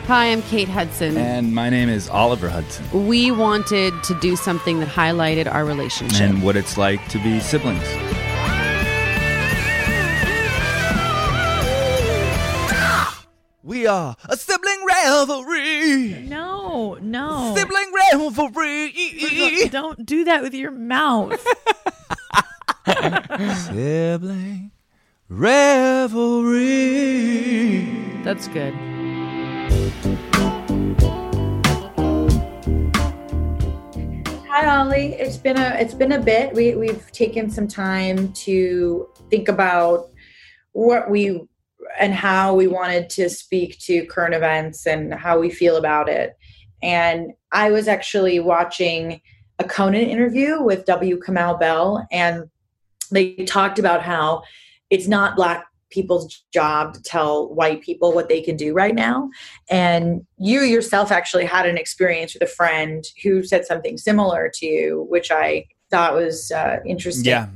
Hi, I'm Kate Hudson. And my name is Oliver Hudson. We wanted to do something that highlighted our relationship. And what it's like to be siblings. We are a sibling rivalry. No. Sibling rivalry. Don't do that with your mouth. Sibling rivalry. That's good. Hi, Ollie. It's been a bit. We've taken some time to think about what we and how we wanted to speak to current events and how we feel about it. And I was actually watching a Conan interview with W. Kamau Bell, and they talked about how it's not Black people's job to tell white people what they can do right now. And you yourself actually had an experience with a friend who said something similar to you, which I thought was interesting. Yeah,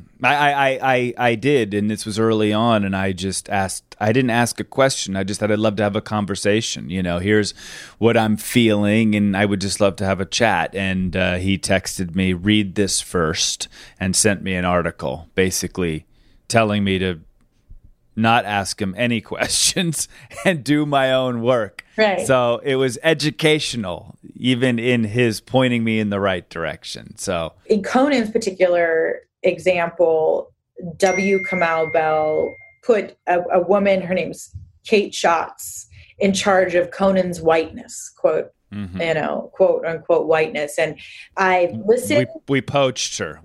I did. And this was early on. And I didn't ask a question. I just said, I'd love to have a conversation. You know, here's what I'm feeling. And I would just love to have a chat. And he texted me, read this first, and sent me an article basically telling me to not ask him any questions and do my own work. Right. So it was educational, even in his pointing me in the right direction. So in Conan's particular example, W. Kamau Bell put a woman, her name's Kate Schatz, in charge of Conan's whiteness, quote, quote unquote whiteness. And I listened. We poached her.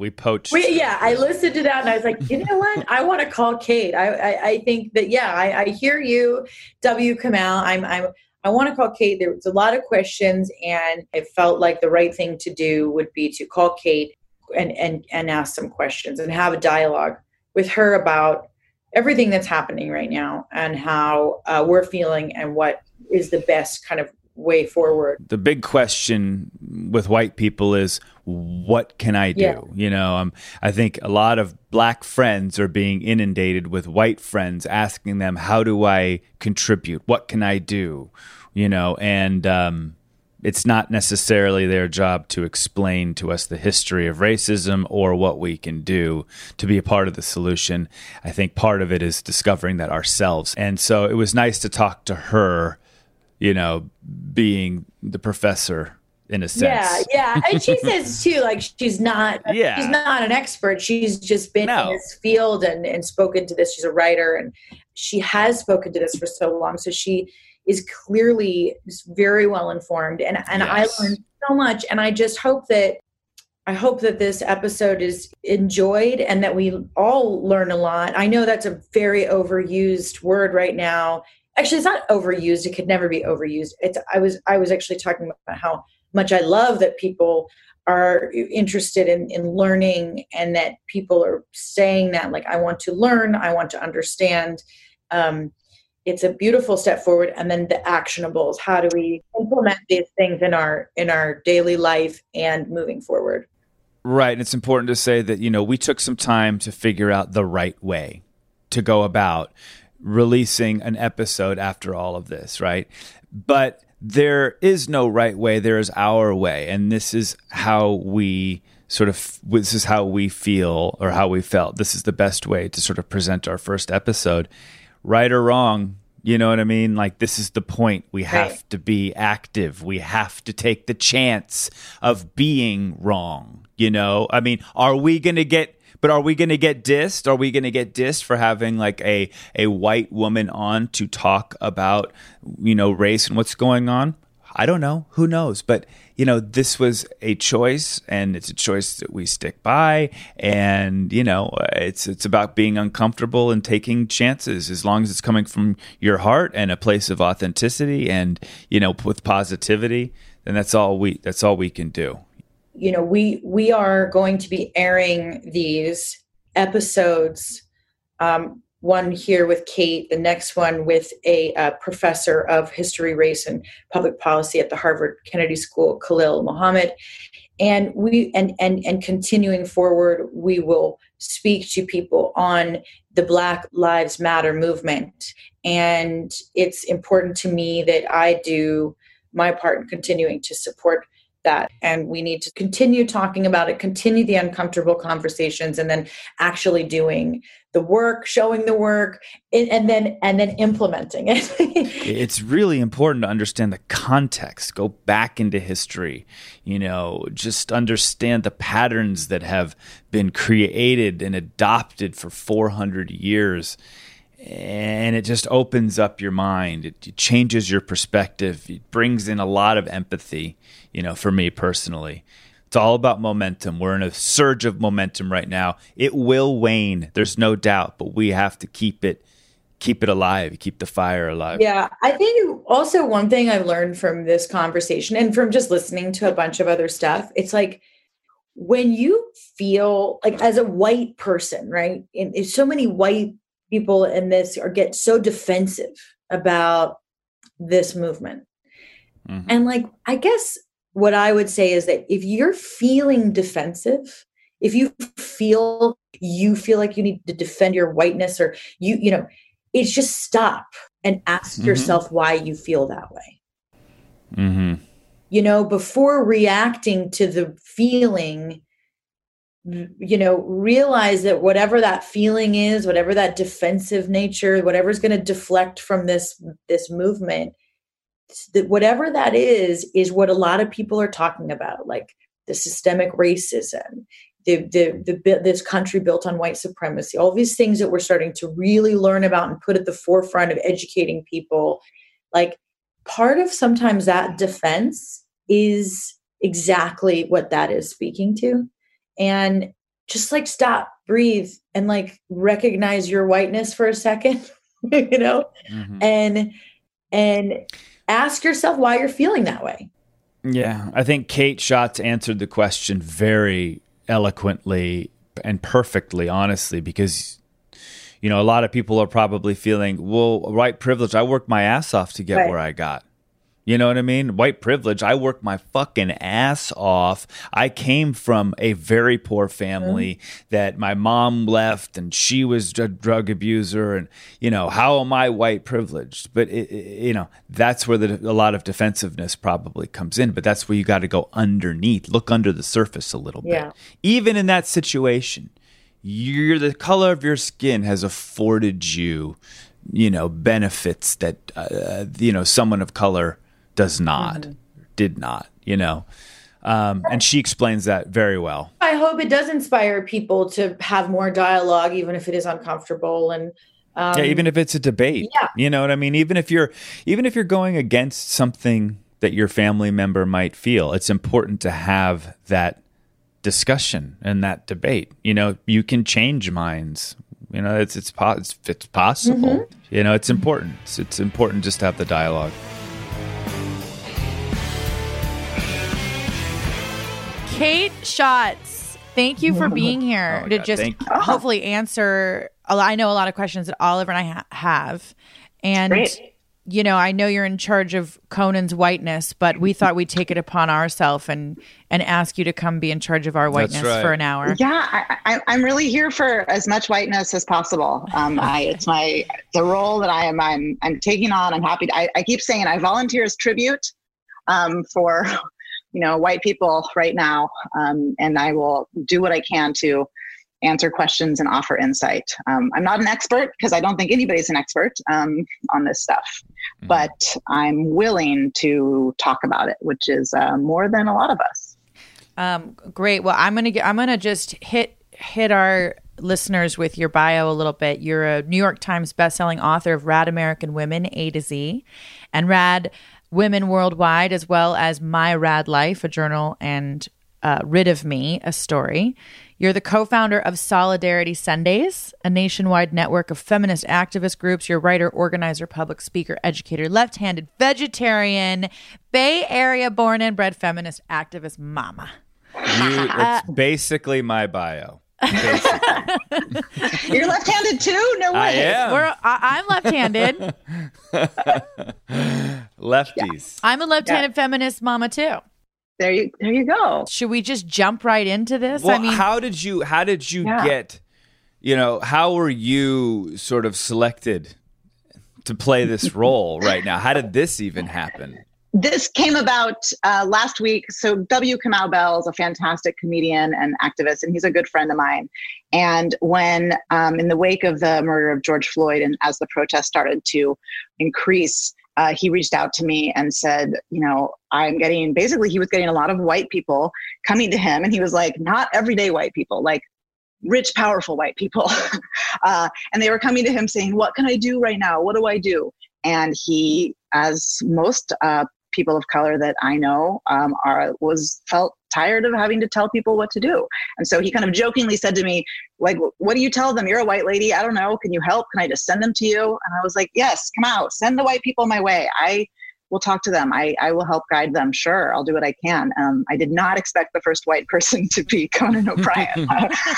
I listened to that and I was like, you know what? I want to call Kate. I think that, I hear you, W. Kamau. I want to call Kate. There was a lot of questions and it felt like the right thing to do would be to call Kate and ask some questions and have a dialogue with her about everything that's happening right now and how we're feeling and what is the best kind of way forward. The big question with white people is, what can I do? Yeah. You know, I think a lot of Black friends are being inundated with white friends asking them, how do I contribute? What can I do? You know, and it's not necessarily their job to explain to us the history of racism or what we can do to be a part of the solution. I think part of it is discovering that ourselves. And so it was nice to talk to her, you know, being the professor in a sense. Yeah. And she says too, like she's not an expert. She's just been in this field and spoken to this. She's a writer and she has spoken to this for so long. So she is clearly very well informed. And yes. I learned so much. And I just hope that this episode is enjoyed and that we all learn a lot. I know that's a very overused word right now. Actually, it's not overused. It could never be overused. I was actually talking about how much I love that people are interested in learning and that people are saying that, like, I want to learn, I want to understand. It's a beautiful step forward. And then the actionables. How do we implement these things in our daily life and moving forward? Right. And it's important to say that, you know, we took some time to figure out the right way to go about releasing an episode after all of this, right? But there is no right way. There is our way. And this is how we feel or how we felt. This is the best way to sort of present our first episode. Right or wrong, you know what I mean? Like, this is the point. We have to be active. We have to take the chance of being wrong, you know? I mean, are we going to get dissed? Are we going to get dissed for having like a white woman on to talk about, you know, race and what's going on? I don't know. Who knows? But, you know, this was a choice, and it's a choice that we stick by. And, you know, it's about being uncomfortable and taking chances, as long as it's coming from your heart and a place of authenticity and, you know, with positivity. Then that's all we can do. You know, we are going to be airing these episodes, one here with Kate, the next one with a professor of history, race, and public policy at the Harvard Kennedy School, Khalil Muhammad. And continuing forward, we will speak to people on the Black Lives Matter movement. And it's important to me that I do my part in continuing to support that. And we need to continue talking about it, continue the uncomfortable conversations, and then actually doing the work, showing the work, and then implementing it. It's really important to understand the context, go back into history, just understand the patterns that have been created and adopted for 400 years. And it just opens up your mind. It changes your perspective. It brings in a lot of empathy, for me personally. It's all about momentum. We're in a surge of momentum right now. It will wane. There's no doubt, but we have to keep it alive, keep the fire alive. Yeah. I think also one thing I've learned from this conversation and from just listening to a bunch of other stuff, it's like when you feel like as a white person, right? And so many white people in this get so defensive about this movement. Mm-hmm. And I guess what I would say is that if you're feeling defensive, if you feel like you need to defend your whiteness, or it's just stop and ask mm-hmm. yourself why you feel that way. Mm-hmm. Before reacting to the feeling, realize that whatever that feeling is, whatever that defensive nature, whatever's going to deflect from this movement, that whatever that is what a lot of people are talking about, like the systemic racism, this country built on white supremacy, all these things that we're starting to really learn about and put at the forefront of educating people. Like part of sometimes that defense is exactly what that is speaking to. And just stop, breathe, and recognize your whiteness for a second, mm-hmm. and ask yourself why you're feeling that way. Yeah. I think Kate Schatz answered the question very eloquently and perfectly, honestly, because, a lot of people are probably feeling, well, white privilege, I worked my ass off to get right where I got. You know what I mean? White privilege. I worked my fucking ass off. I came from a very poor family that my mom left and she was a drug abuser. And, how am I white privileged? But, that's where a lot of defensiveness probably comes in. But that's where you got to go underneath, look under the surface a little bit. Even in that situation, the color of your skin has afforded you, benefits that, someone of color did not, and she explains that very well. I hope it does inspire people to have more dialogue, even if it is uncomfortable. And even if it's a debate, you know what I mean? Even if you're going against something that your family member might feel, it's important to have that discussion and that debate. You can change minds. It's possible. Mm-hmm. It's important. It's important just to have the dialogue. Kate Schatz, thank you for being here to just hopefully answer. I know a lot of questions that Oliver and I have. And, great. I know you're in charge of Conan's whiteness, but we thought we'd take it upon ourselves and ask you to come be in charge of our whiteness for an hour. Yeah, I'm really here for as much whiteness as possible. It's the role that I'm taking on. I'm happy. I keep saying I volunteer as tribute for white people right now. And I will do what I can to answer questions and offer insight. I'm not an expert because I don't think anybody's an expert on this stuff, but I'm willing to talk about it, which is more than a lot of us. Great. Well, I'm gonna just hit our listeners with your bio a little bit. You're a New York Times bestselling author of Rad American Women, A to Z, and Rad Women Worldwide, as well as My Rad Life, a journal, and Rid of Me, a story. You're the co-founder of Solidarity Sundays, a nationwide network of feminist activist groups. You're writer, organizer, public speaker, educator, left-handed, vegetarian, Bay Area born and bred feminist activist mama. It's basically my bio. You're left-handed too? No way. I am. I'm left-handed. Lefties. Yeah. I'm a left-handed feminist mama too. There you go. Should we just jump right into this? Well, how did you get how were you sort of selected to play this role right now? How did this even happen? This came about last week. So W. Kamau Bell is a fantastic comedian and activist, and he's a good friend of mine. And when in the wake of the murder of George Floyd, and as the protests started to increase, he reached out to me and said, he was getting a lot of white people coming to him. And he was like, not everyday white people, like rich, powerful white people. And they were coming to him saying, what can I do right now? What do I do? And he, as most people of color that I know, felt tired of having to tell people what to do. And so he kind of jokingly said to me, like, what do you tell them? You're a white lady. I don't know. Can you help? Can I just send them to you? And I was like, yes, come out, send the white people my way. I will talk to them. I will help guide them. Sure. I'll do what I can. I did not expect the first white person to be Conan O'Brien.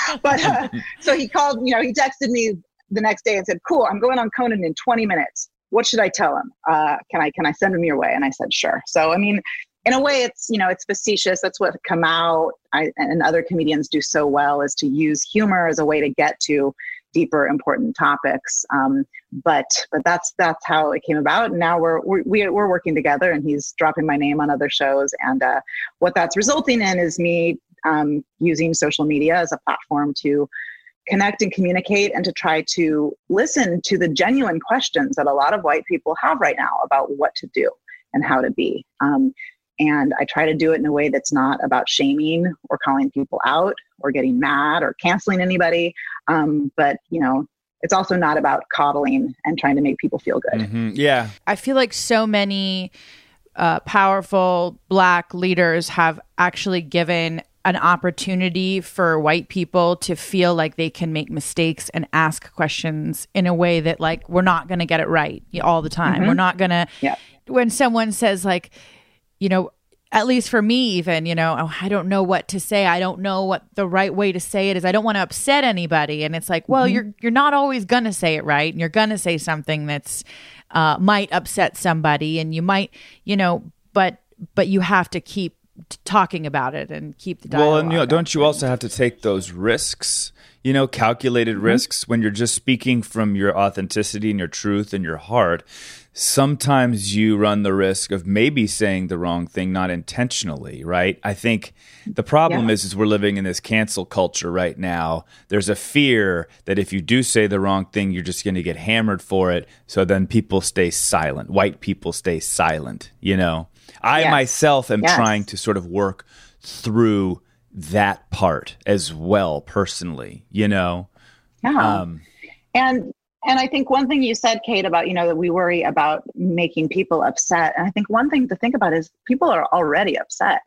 So he called, he texted me the next day and said, cool, I'm going on Conan in 20 minutes. What should I tell him? Can I send him your way? And I said, sure. So, I mean, in a way, it's facetious. That's what Kamau and other comedians do so well, is to use humor as a way to get to deeper, important topics. But that's how it came about. And now we're working together, and he's dropping my name on other shows. And what that's resulting in is me using social media as a platform to connect and communicate, and to try to listen to the genuine questions that a lot of white people have right now about what to do and how to be. And I try to do it in a way that's not about shaming or calling people out or getting mad or canceling anybody. But, it's also not about coddling and trying to make people feel good. Mm-hmm. Yeah. I feel like so many powerful Black leaders have actually given an opportunity for white people to feel like they can make mistakes and ask questions in a way that, like, we're not going to get it right all the time. Mm-hmm. We're not going to, when someone says, like, at least for me even, I don't know what to say. I don't know what the right way to say it is. I don't want to upset anybody. And it's like, well, you're not always going to say it right. And you're going to say something that's might upset somebody, and you might, but you have to keep talking about it and keep the dialogue. Well, and don't you also have to take those risks, calculated risks when you're just speaking from your authenticity and your truth and your heart? Sometimes you run the risk of maybe saying the wrong thing, not intentionally, right? I think the problem is we're living in this cancel culture right now. There's a fear that if you do say the wrong thing, you're just going to get hammered for it. So then people stay silent. White people stay silent, I myself am trying to sort of work through that part as well, personally, Yeah. And I think one thing you said, Kate, about, that we worry about making people upset. And I think one thing to think about is people are already upset.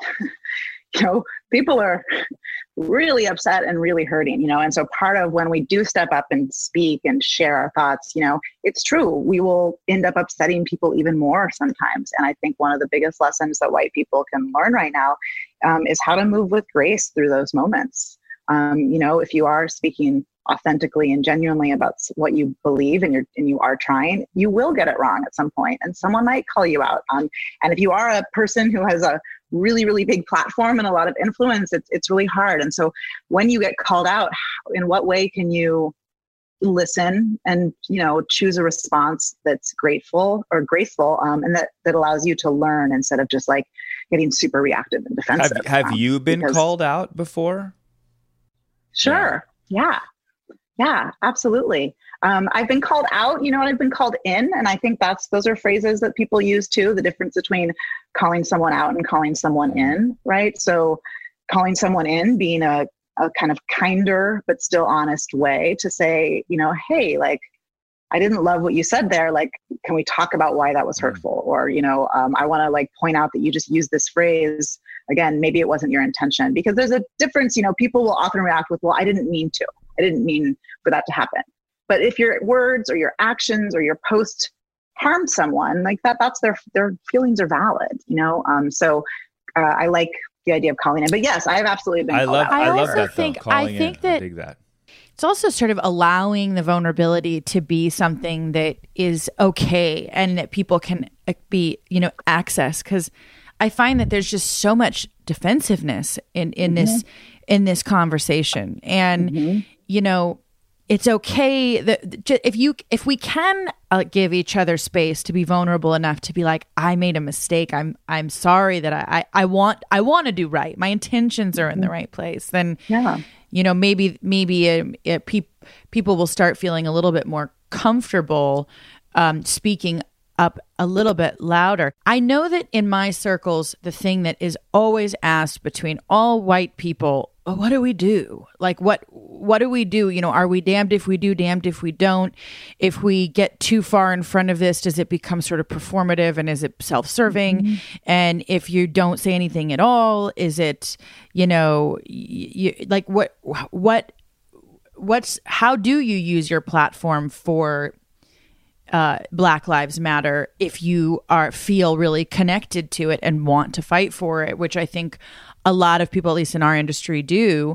People are really upset and really hurting, and so part of when we do step up and speak and share our thoughts, it's true. We will end up upsetting people even more sometimes. And I think one of the biggest lessons that white people can learn right now is how to move with grace through those moments. If you are speaking authentically and genuinely about what you believe and you are trying, you will get it wrong at some point, and someone might call you out. And if you are a person who has a really, really big platform and a lot of influence, it's really hard. And so when you get called out, in what way can you listen and, choose a response that's grateful or graceful, and that allows you to learn instead of just like getting super reactive and defensive. Have you been called out before? Sure. Yeah, absolutely. I've been called out, and I've been called in. And I think those are phrases that people use too, the difference between calling someone out and calling someone in, right? So calling someone in being a kind of kinder, but still honest way to say, hey, like, I didn't love what you said there. Like, can we talk about why that was hurtful? Or, I want to like point out that you just used this phrase. Again, maybe it wasn't your intention, because there's a difference. People will often react with, well, I didn't mean to. I didn't mean for that to happen. But if your words or your actions or your post harmed someone, like that's their feelings are valid, So I like the idea of calling in. But yes, I have absolutely been called out. I love that. I think that it's also sort of allowing the vulnerability to be something that is okay and that people can be, access. Because I find that there's just so much defensiveness in this conversation. And, it's okay that if we can give each other space to be vulnerable enough to be like, I made a mistake. I'm sorry that I want to do right. My intentions are in the right place. Then, maybe people will start feeling a little bit more comfortable speaking up a little bit louder. I know that in my circles, the thing that is always asked between all white people, what do we do? Like, what do we do? Are we damned if we do, damned if we don't? If we get too far in front of this, does it become sort of performative and is it self-serving? Mm-hmm. And if you don't say anything at all, is it, like how do you use your platform for Black Lives Matter if you feel really connected to it and want to fight for it, which I think a lot of people, at least in our industry, do.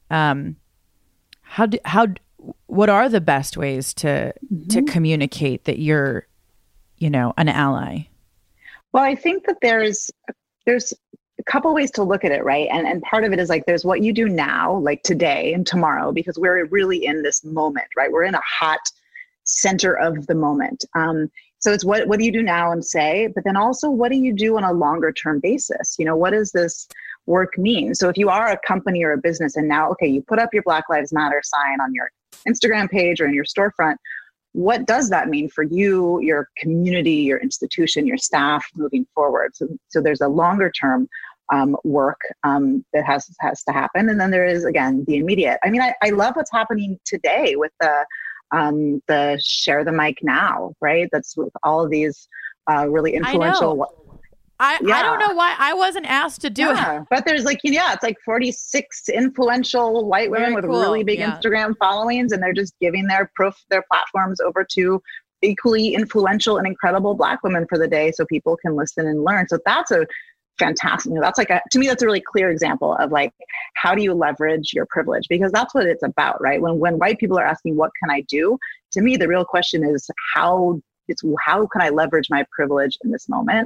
What are the best ways to communicate that you're, an ally? Well, I think that there's a couple ways to look at it, right? And part of it is like, there's what you do now, like today and tomorrow, because we're really in this moment, right? We're in a hot center of the moment. So it's what do you do now and say, but then also what do you do on a longer term basis? What does this work mean? So if you are a company or a business and now, okay, you put up your Black Lives Matter sign on your Instagram page or in your storefront, what does that mean for you, your community, your institution, your staff moving forward? So there's a longer term work that has to happen. And then there is, again, the immediate. I mean, I love what's happening today with the Share the Mic Now, right? That's with all of these really influential. I don't know why I wasn't asked to do it. But there's it's like 46 influential white women with really big Instagram followings, and they're just giving their platforms over to equally influential and incredible Black women for the day so people can listen and learn. So that's a fantastic, that's to me, that's a really clear example of like, how do you leverage your privilege? Because that's what it's about, right? When white people are asking, what can I do? To me, the real question is how can I leverage my privilege in this moment?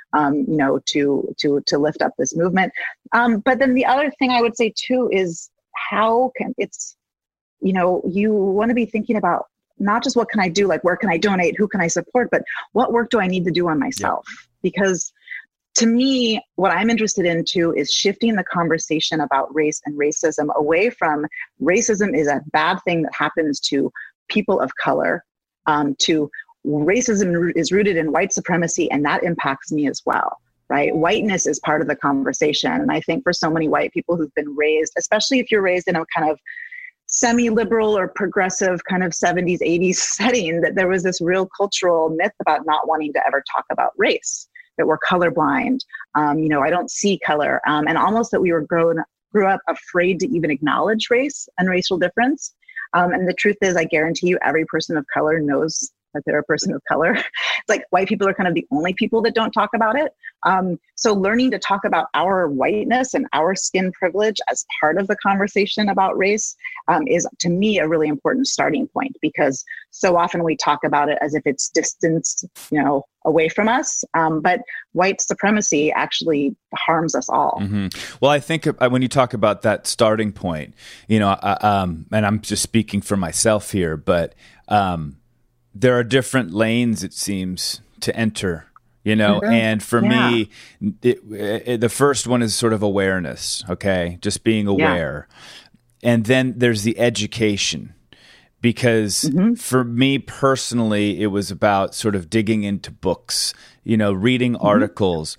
To lift up this movement. But then the other thing I would say too is you want to be thinking about not just what can I do, like where can I donate, who can I support, but what work do I need to do on myself? Yeah. Because to me, what I'm interested in too is shifting the conversation about race and racism away from racism is a bad thing that happens to people of color, to racism is rooted in white supremacy, and that impacts me as well, right? Whiteness is part of the conversation. And I think for so many white people who've been raised, especially if you're raised in a kind of semi-liberal or progressive kind of 70s, 80s setting, that there was this real cultural myth about not wanting to ever talk about race, that we're colorblind. I don't see color. And almost that we grew up afraid to even acknowledge race and racial difference. And the truth is, I guarantee you, every person of color knows that they're a person of color. It's like white people are kind of the only people that don't talk about it. So learning to talk about our whiteness and our skin privilege as part of the conversation about race is, to me, a really important starting point, because so often we talk about it as if it's distanced, away from us. But white supremacy actually harms us all. Mm-hmm. Well, I think when you talk about that starting point, and I'm just speaking for myself here, but there are different lanes, it seems, to enter, mm-hmm. And for me, the first one is sort of awareness, okay? Just being aware. Yeah. And then there's the education, because mm-hmm. for me personally, it was about sort of digging into books, reading mm-hmm. articles,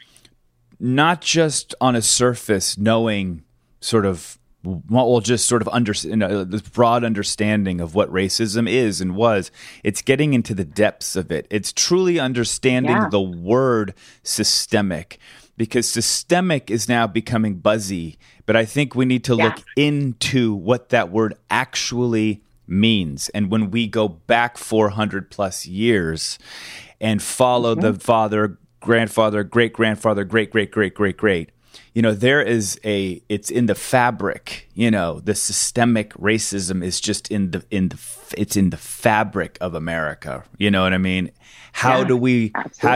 not just on a surface, knowing sort of what will just sort of understand this broad understanding of what racism is and was. It's getting into the depths of it. It's truly understanding the word systemic, because systemic is now becoming buzzy. But I think we need to look into what that word actually means. And when we go back 400 plus years and follow mm-hmm. the father, grandfather, great grandfather, great, great, great, great, great, there is it's in the fabric, the systemic racism is just it's in the fabric of America. You know what I mean? How do we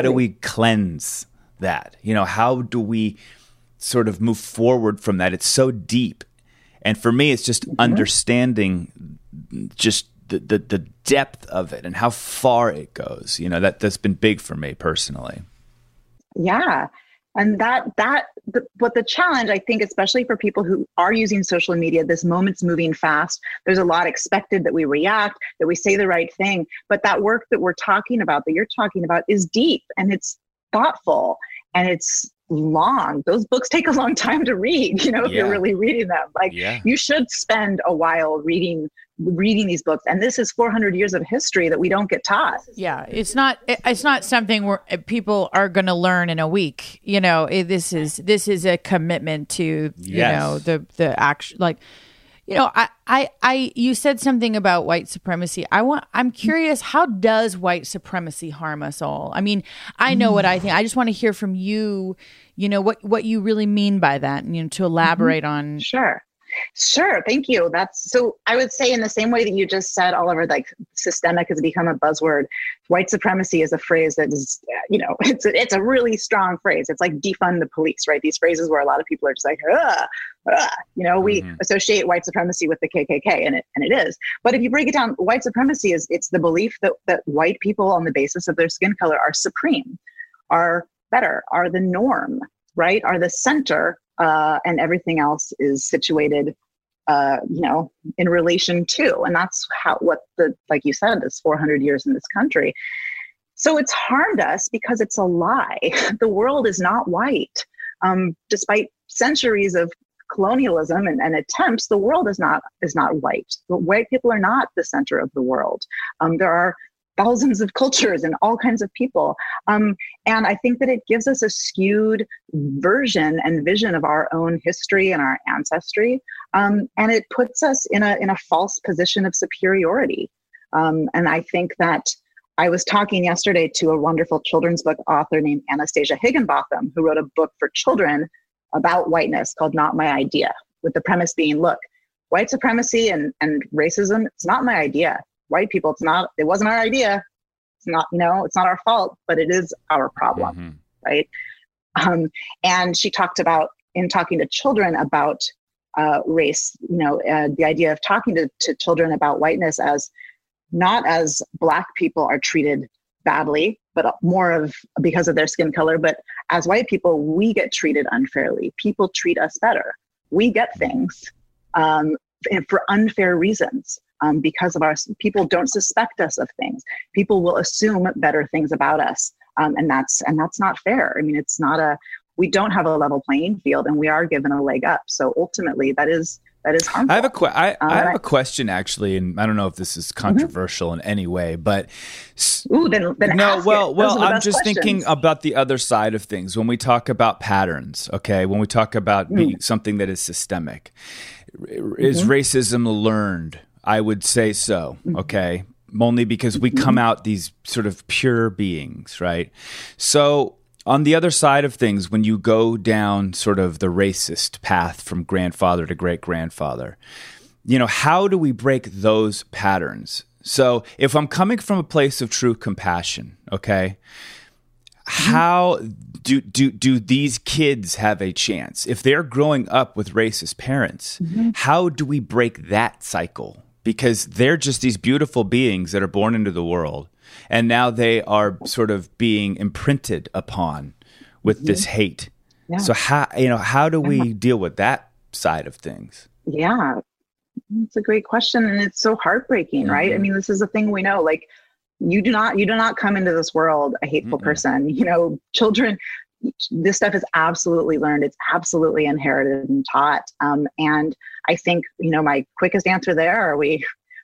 cleanse that? How do we sort of move forward from that? It's so deep. And for me, it's just mm-hmm. understanding just the depth of it and how far it goes. You know, that's been big for me personally. Yeah. And what the challenge, I think, especially for people who are using social media, this moment's moving fast. There's a lot expected that we react, that we say the right thing. But that work that we're talking about, that you're talking about, is deep and it's thoughtful and it's long. Those books take a long time to read, if you're really reading them. You should spend a while reading these books. And this is 400 years of history that we don't get taught. Yeah, it's not something where people are going to learn in a week. This is a commitment to the action. You said something about white supremacy. I'm curious, how does white supremacy harm us all? I mean, I know what I think. I just want to hear from you, what you really mean by that, and to elaborate on. Sure. Thank you. So I would say, in the same way that you just said, Oliver, like systemic has become a buzzword. White supremacy is a phrase that is, it's a really strong phrase. It's like defund the police, right? These phrases where a lot of people are just like, we associate white supremacy with the KKK, and it is. But if you break it down, white supremacy it's the belief that white people on the basis of their skin color are supreme, are better, are the norm, right? Are the center. And everything else is situated, in relation to, and that's like you said, this 400 years in this country. So it's harmed us because it's a lie. The world is not white. Despite centuries of colonialism and attempts, the world is not white. White people are not the center of the world. There are thousands of cultures and all kinds of people. And I think that it gives us a skewed version and vision of our own history and our ancestry. And it puts us in a false position of superiority. And I think that I was talking yesterday to a wonderful children's book author named Anastasia Higginbotham, who wrote a book for children about whiteness called Not My Idea, with the premise being, look, white supremacy and racism, it's not my idea. White people, it wasn't our idea. It's not, it's not our fault, but it is our problem, right? And she talked about, in talking to children about race, the idea of talking to children about whiteness as not as Black people are treated badly, but more of because of their skin color, but as white people, we get treated unfairly. People treat us better. We get things and for unfair reasons. Because of people don't suspect us of things. People will assume better things about us. And that's not fair. I mean, we don't have a level playing field, and we are given a leg up. So ultimately that is harmful. I have a question, actually, and I don't know if this is controversial in any way, but then no, well, I'm just questions. Thinking about the other side of things. When we talk about patterns, okay, when we talk about being something that is systemic, is racism learned? I would say so, okay? Only because we come out these sort of pure beings, right? So on the other side of things, when you go down sort of the racist path from grandfather to great-grandfather, how do we break those patterns? So if I'm coming from a place of true compassion, okay, how do these kids have a chance? If they're growing up with racist parents, how do we break that cycle? Because they're just these beautiful beings that are born into the world, and now they are sort of being imprinted upon with this hate. Yeah. So how do we deal with that side of things? Yeah, it's a great question, and it's so heartbreaking, right? I mean, this is a thing we know. Like, you do not come into this world a hateful person. Children. This stuff is absolutely learned. It's absolutely inherited and taught. And I think, my quickest answer there are we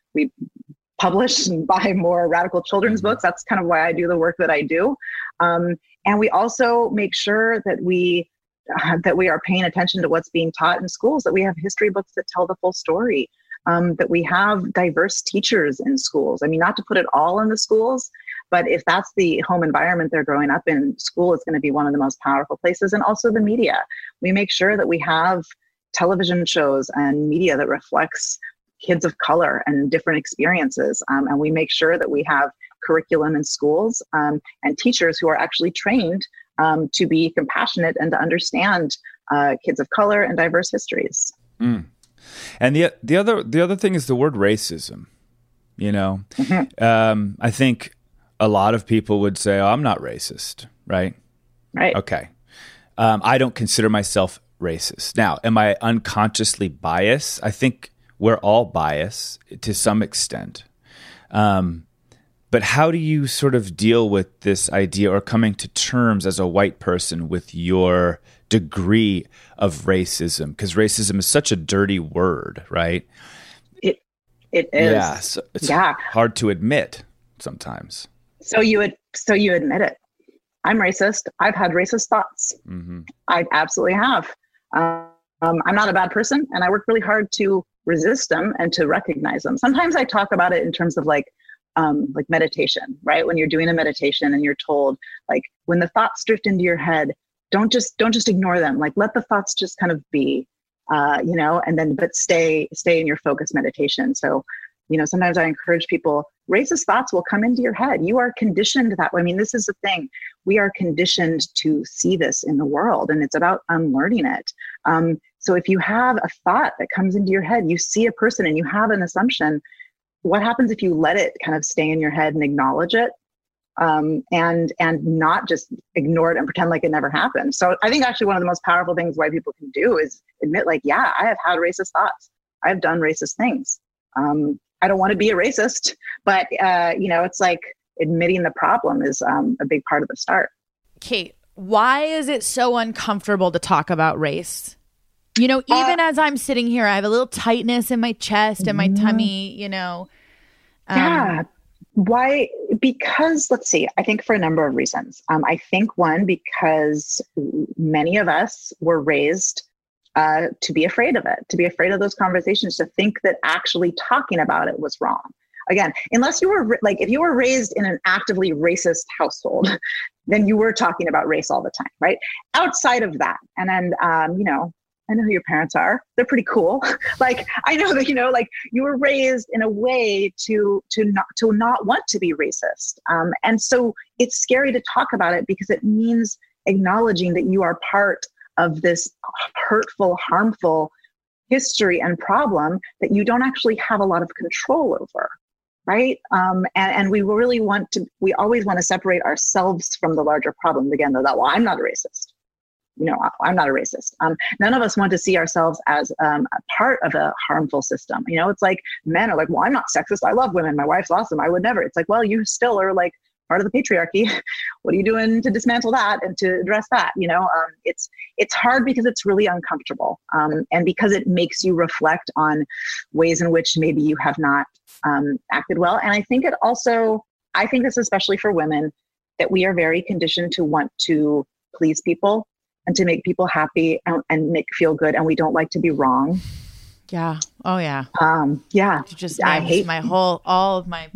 publish and buy more radical children's books. That's kind of why I do the work that I do. And we also make sure that we are paying attention to what's being taught in schools, that we have history books that tell the full story, that we have diverse teachers in schools. I mean, not to put it all in the schools, but if that's the home environment they're growing up in, school is going to be one of the most powerful places. And also the media. We make sure that we have television shows and media that reflects kids of color and different experiences. And we make sure that we have curriculum in schools and teachers who are actually trained to be compassionate and to understand kids of color and diverse histories. And the other thing is the word racism. You know, I think a lot of people would say, "Oh, I'm not racist," right? Right. Okay. I don't consider myself racist. Now, am I unconsciously biased? I think we're all biased to some extent. But how do you sort of deal with this idea or coming to terms as a white person with your degree of racism? Because racism is such a dirty word, right? It is. Yeah. So it's hard to admit sometimes. So you admit it. I'm racist. I've had racist thoughts. Mm-hmm. I absolutely have. I'm not a bad person, and I work really hard to resist them and to recognize them. Sometimes I talk about it in terms of like meditation, right? When you're doing a meditation and you're told, like, when the thoughts drift into your head, don't just ignore them. Like, let the thoughts just kind of be, and then, but stay in your focused meditation. So, sometimes I encourage people, racist thoughts will come into your head. You are conditioned that way. I mean, this is the thing. We are conditioned to see this in the world, and it's about unlearning it. So if you have a thought that comes into your head, you see a person and you have an assumption, what happens if you let it kind of stay in your head and acknowledge it, and not just ignore it and pretend like it never happened? So I think actually one of the most powerful things white people can do is admit, like, yeah, I have had racist thoughts. I've done racist things. I don't want to be a racist, but it's like admitting the problem is a big part of the start. Kate, why is it so uncomfortable to talk about race? Even as I'm sitting here, I have a little tightness in my chest and my tummy, Yeah. Why? Because, let's see, I think for a number of reasons. I think one, because many of us were raised to be afraid of it, to be afraid of those conversations, to think that actually talking about it was wrong. Again, unless you were if you were raised in an actively racist household, then you were talking about race all the time, right? Outside of that, and then, I know who your parents are. They're pretty cool. Like, I know that, you were raised in a way to not want to be racist. And so it's scary to talk about it because it means acknowledging that you are part of this hurtful, harmful history and problem that you don't actually have a lot of control over. Right. And we really we always want to separate ourselves from the larger problem. Again, though, well, I'm not a racist. I'm not a racist. None of us want to see ourselves as a part of a harmful system. It's like men are like, well, I'm not sexist. I love women. My wife's awesome. I would never. It's like, well, you still are like part of the patriarchy. What are you doing to dismantle that and to address that? It's hard because it's really uncomfortable. And because it makes you reflect on ways in which maybe you have not acted well. And I think this especially for women, that we are very conditioned to want to please people and to make people happy and make feel good. And we don't like to be wrong. Yeah. Oh yeah. Yeah. You just hate all of my.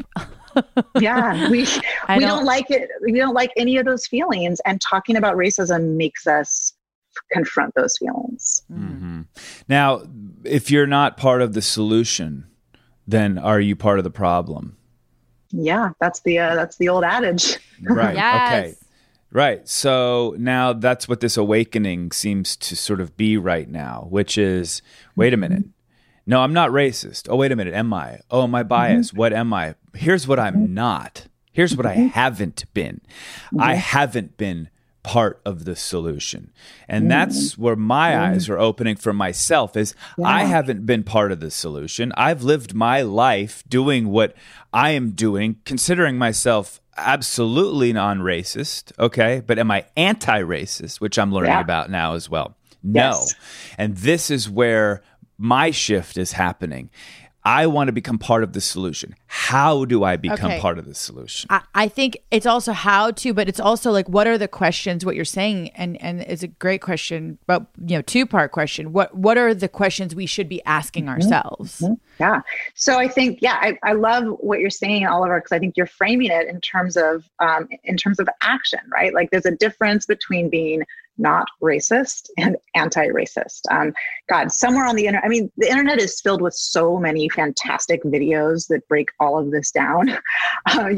Yeah. We don't like it. We don't like any of those feelings. And talking about racism makes us confront those feelings. Mm-hmm. Now, if you're not part of the solution, then are you part of the problem? Yeah. That's the old adage. Right. Yes. Okay. Right. So now that's what this awakening seems to sort of be right now, which is, wait a minute. No, I'm not racist. Oh, wait a minute. Am I? Oh, am I biased? What am I? Here's what I'm not. Here's what I haven't been. I haven't been part of the solution. And that's where my eyes are opening for myself is I haven't been part of the solution. I've lived my life doing what I am doing, considering myself absolutely non-racist, okay? But am I anti-racist, which I'm learning about now as well? No. Yes. And this is where my shift is happening. I want to become part of the solution. How do I become part of the solution? I think it's also how to, but it's also like, what are the questions, what you're saying? And it's a great question, but two-part question. What are the questions we should be asking ourselves? Mm-hmm. Yeah. So I think, I love what you're saying, Oliver, because I think you're framing it in terms of action, right? Like there's a difference between being not racist and anti-racist. God, somewhere on the internet, the internet is filled with so many fantastic videos that break all of this down. Like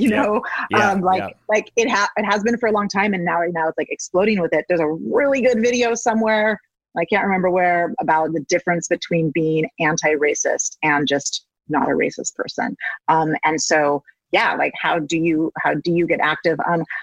it has been for a long time, and now it's like exploding with it. There's a really good video somewhere, I can't remember where, about the difference between being anti-racist and just not a racist person. And so, yeah, like how do you get active?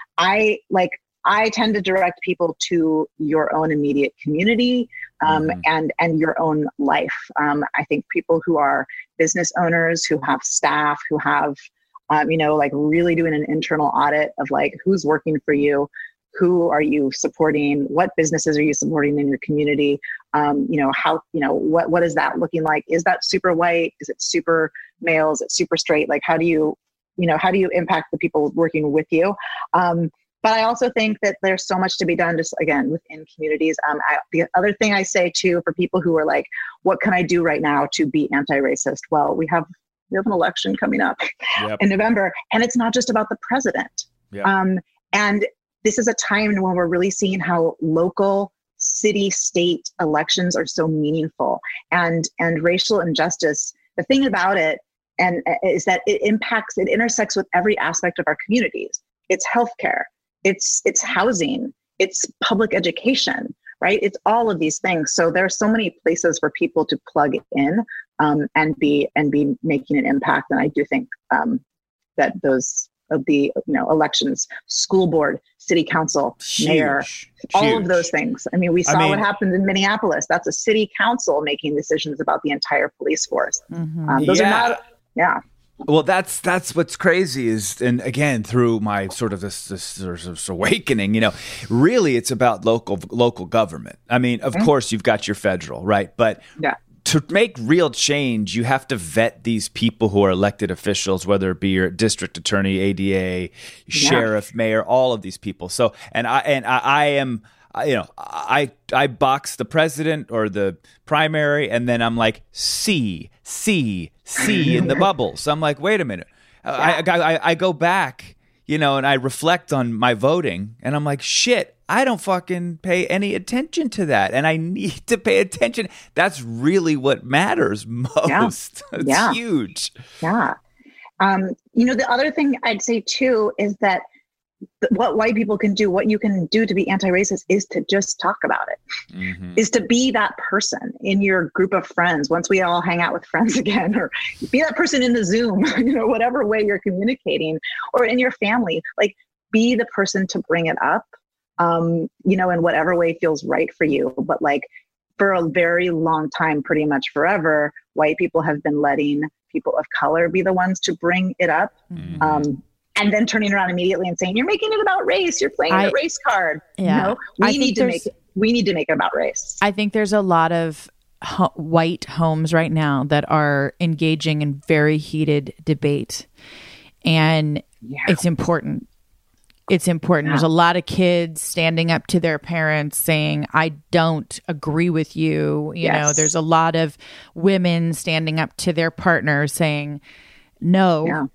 I tend to direct people to your own immediate community and your own life. I think people who are business owners, who have staff, who have, like really doing an internal audit of like who's working for you, who are you supporting, what businesses are you supporting in your community, what is that looking like? Is that super white? Is it super male? Is it super straight? Like how do you impact the people working with you? But I also think that there's so much to be done just, again, within communities. The other thing I say, too, for people who are like, what can I do right now to be anti-racist? Well, we have an election coming up in November, and it's not just about the president. Yep. And this is a time when we're really seeing how local, city, state elections are so meaningful. And racial injustice, the thing about it is that it intersects with every aspect of our communities. It's healthcare. It's housing, it's public education, right? It's all of these things. So there are so many places for people to plug in and be making an impact. And I do think that those of the elections, school board, city council, mayor, all of those things. I mean, we saw what happened in Minneapolis. That's a city council making decisions about the entire police force. Those are not, Well, that's what's crazy is, and again, through my sort of this awakening, really it's about local government. I mean, of course, you've got your federal, right? But to make real change, you have to vet these people who are elected officials, whether it be your district attorney, ADA, sheriff, mayor, all of these people. So, I box the president or the primary, and then I'm like, C in the bubble. So I'm like, wait a minute. I go back, and I reflect on my voting, and I'm like, shit, I don't fucking pay any attention to that. And I need to pay attention. That's really what matters most. It's huge. Yeah. The other thing I'd say too is that what white people can do, what you can do to be anti-racist is to just talk about it, is to be that person in your group of friends. Once we all hang out with friends again, or be that person in the Zoom, whatever way you're communicating, or in your family, like be the person to bring it up, in whatever way feels right for you. But like for a very long time, pretty much forever, white people have been letting people of color be the ones to bring it up. And then turning around immediately and saying, you're making it about race. You're playing the race card. Yeah. We need to make it about race. I think there's a lot of white homes right now that are engaging in very heated debate. And it's important. It's important. There's a lot of kids standing up to their parents saying, I don't agree with you. There's a lot of women standing up to their partners saying, no. Yeah.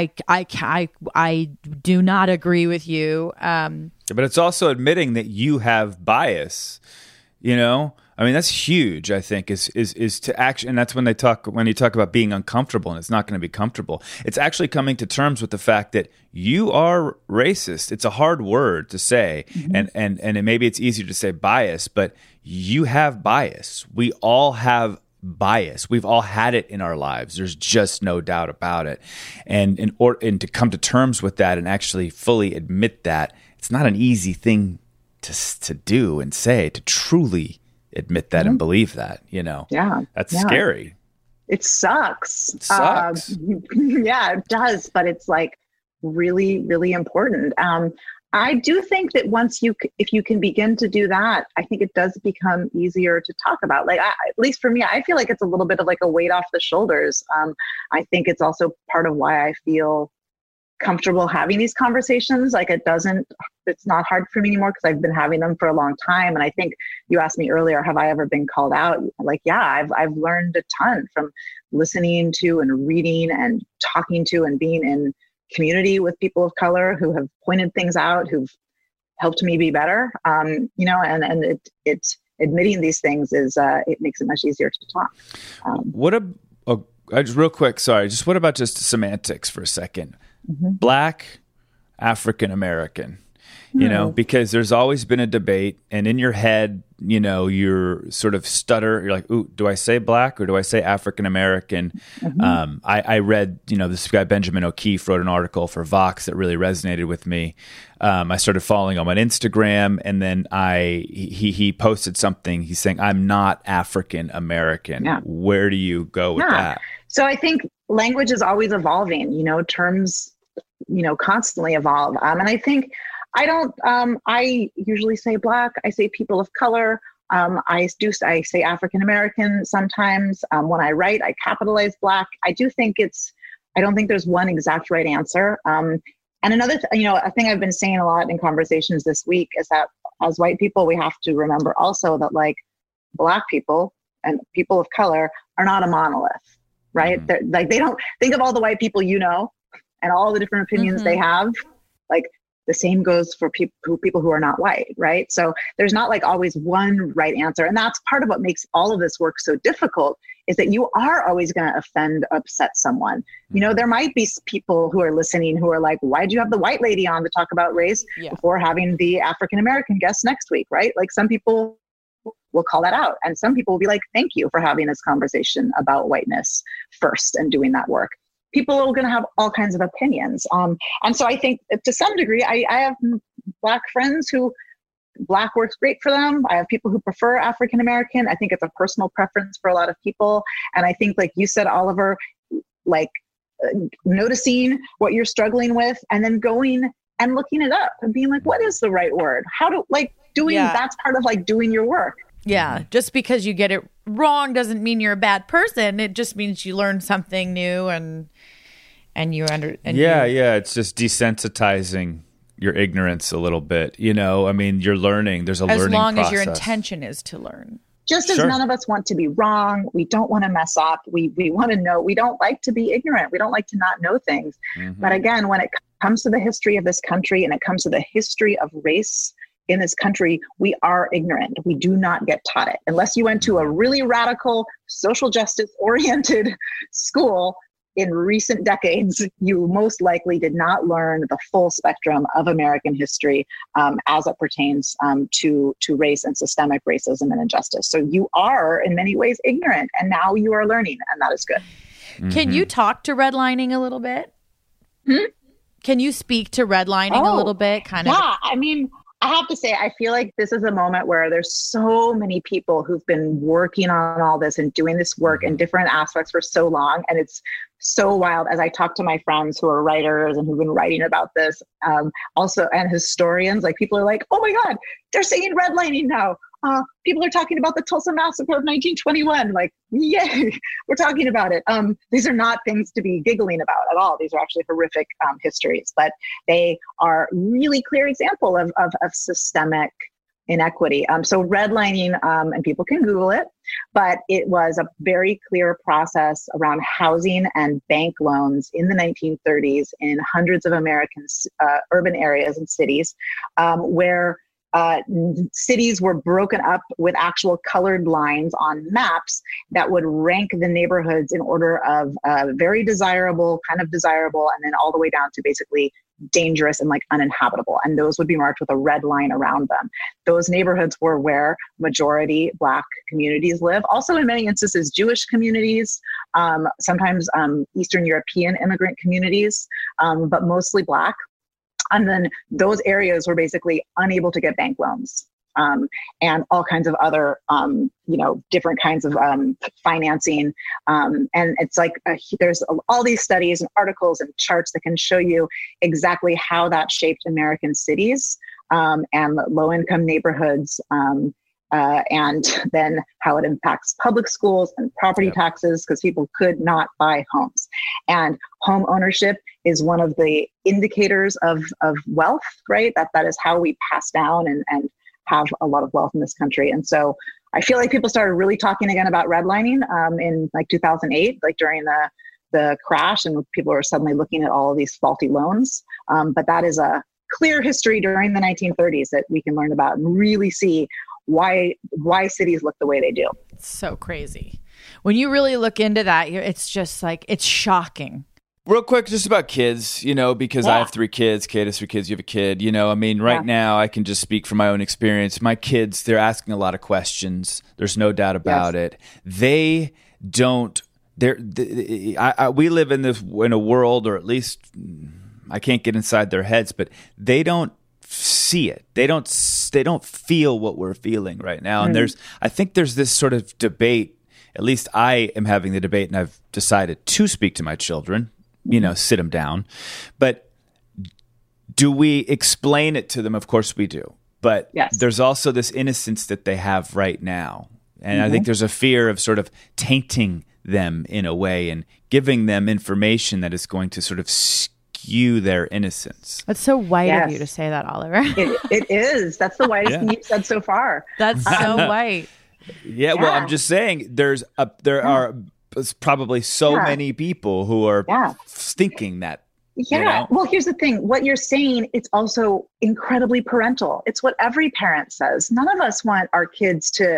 I do not agree with you. But it's also admitting that you have bias, I mean, that's huge, I think, is to action. And that's when you talk about being uncomfortable, and it's not going to be comfortable. It's actually coming to terms with the fact that you are racist. It's a hard word to say. And maybe it's easier to say bias, but you have bias. We all have bias. We've all had it in our lives. There's just no doubt about it. And to come to terms with that and actually fully admit that, it's not an easy thing to do and say, to truly admit that and believe that, that's scary. It sucks. It sucks. It does. But it's like really, really important. I do think that if you can begin to do that, I think it does become easier to talk about. Like, at least for me, I feel like it's a little bit of like a weight off the shoulders. I think it's also part of why I feel comfortable having these conversations. Like it's not hard for me anymore because I've been having them for a long time. And I think you asked me earlier, have I ever been called out? Like, I've learned a ton from listening to and reading and talking to and being in community with people of color who have pointed things out, who've helped me be better. And it's admitting these things it makes it much easier to talk. Just real quick, sorry. What about just semantics for a second? Black, African American. you know, because there's always been a debate, and in your head, you know, you're sort of stutter. You're like, ooh, do I say black or do I say African American? I read, you know, this guy, Benjamin O'Keefe, wrote an article for Vox that really resonated with me. I started following him on Instagram, and then he posted something. He's saying, I'm not African American. Yeah. Where do you go with that? So I think language is always evolving, you know, terms, you know, constantly evolve. And I think I usually say black. I say people of color. I say African American sometimes. When I write, I capitalize black. I don't think there's one exact right answer. And another, a thing I've been saying a lot in conversations this week is that as white people, we have to remember also that like black people and people of color are not a monolith, right? Mm-hmm. They don't think of all the white people, you know, and all the different opinions they have. Like the same goes for people who are not white, right? So there's not like always one right answer. And that's part of what makes all of this work so difficult, is that you are always going to offend, upset someone. You know, there might be people who are listening who are like, why'd you have the white lady on to talk about race before having the African-American guest next week, right? Like some people will call that out. And some people will be like, thank you for having this conversation about whiteness first and doing that work. People are going to have all kinds of opinions. And so I think to some degree, I have black friends who black works great for them. I have people who prefer African-American. I think it's a personal preference for a lot of people. And I think, like you said, Oliver, like noticing what you're struggling with and then going and looking it up and being like, what is the right word? That's part of like doing your work. Yeah. Just because you get it wrong doesn't mean you're a bad person. It just means you learn something new and you it's just desensitizing your ignorance a little bit. You know, I mean, you're learning. There's a learning process. As long as your intention is to learn. Just as none of us want to be wrong, we don't want to mess up. We want to know. We don't like to be ignorant. We don't like to not know things. Mm-hmm. But again, when it comes to the history of this country and it comes to the history of race in this country, we are ignorant. We do not get taught it. Unless you went to a really radical, social justice oriented school in recent decades, you most likely did not learn the full spectrum of American history as it pertains to race and systemic racism and injustice. So you are in many ways ignorant, and now you are learning, and that is good. Mm-hmm. Can you talk to redlining a little bit? Can you speak to redlining a little bit? Yeah, I mean, I have to say, I feel like this is a moment where there's so many people who've been working on all this and doing this work in different aspects for so long. And it's so wild as I talk to my friends who are writers and who've been writing about this also, and historians, like people are like, oh my God, they're saying redlining now. People are talking about the Tulsa Massacre of 1921. Like, yay, we're talking about it. These are not things to be giggling about at all. These are actually horrific histories, but they are really clear example of systemic inequity. So redlining, and people can Google it, but it was a very clear process around housing and bank loans in the 1930s in hundreds of American urban areas and cities, where cities were broken up with actual colored lines on maps that would rank the neighborhoods in order of very desirable, kind of desirable, and then all the way down to basically dangerous and like uninhabitable. And those would be marked with a red line around them. Those neighborhoods were where majority Black communities live. Also, in many instances, Jewish communities, sometimes Eastern European immigrant communities, but mostly Black. And then those areas were basically unable to get bank loans, and all kinds of other, different kinds of financing. And it's like there's all these studies and articles and charts that can show you exactly how that shaped American cities and low-income neighborhoods, and then how it impacts public schools and property taxes, because people could not buy homes. And home ownership is one of the indicators of wealth, right? That is how we pass down and have a lot of wealth in this country. And so I feel like people started really talking again about redlining in like 2008, like during the crash, and people were suddenly looking at all of these faulty loans. But that is a clear history during the 1930s that we can learn about and really see why cities look the way they do. It's so crazy. When you really look into that, it's just like, it's shocking. Real quick, just about kids, because I have 3 kids, Kate has 3 kids, you have a kid, right now I can just speak from my own experience. My kids, they're asking a lot of questions. There's no doubt about it. They don't, we live in a world, or at least I can't get inside their heads, but they don't see it. They don't feel what we're feeling right now. And I think there's this sort of debate, at least I am having the debate, and I've decided to speak to my children, sit them down. But do we explain it to them? Of course we do. But there's also this innocence that they have right now. And I think there's a fear of sort of tainting them in a way and giving them information that is going to sort of skew their innocence. That's so white of you to say that, Oliver. It is. That's the whitest thing you've said so far. That's so white. Yeah, well, I'm just saying there are probably so many people who are thinking that. Yeah. Well, here's the thing. What you're saying, it's also incredibly parental. It's what every parent says. None of us want our kids to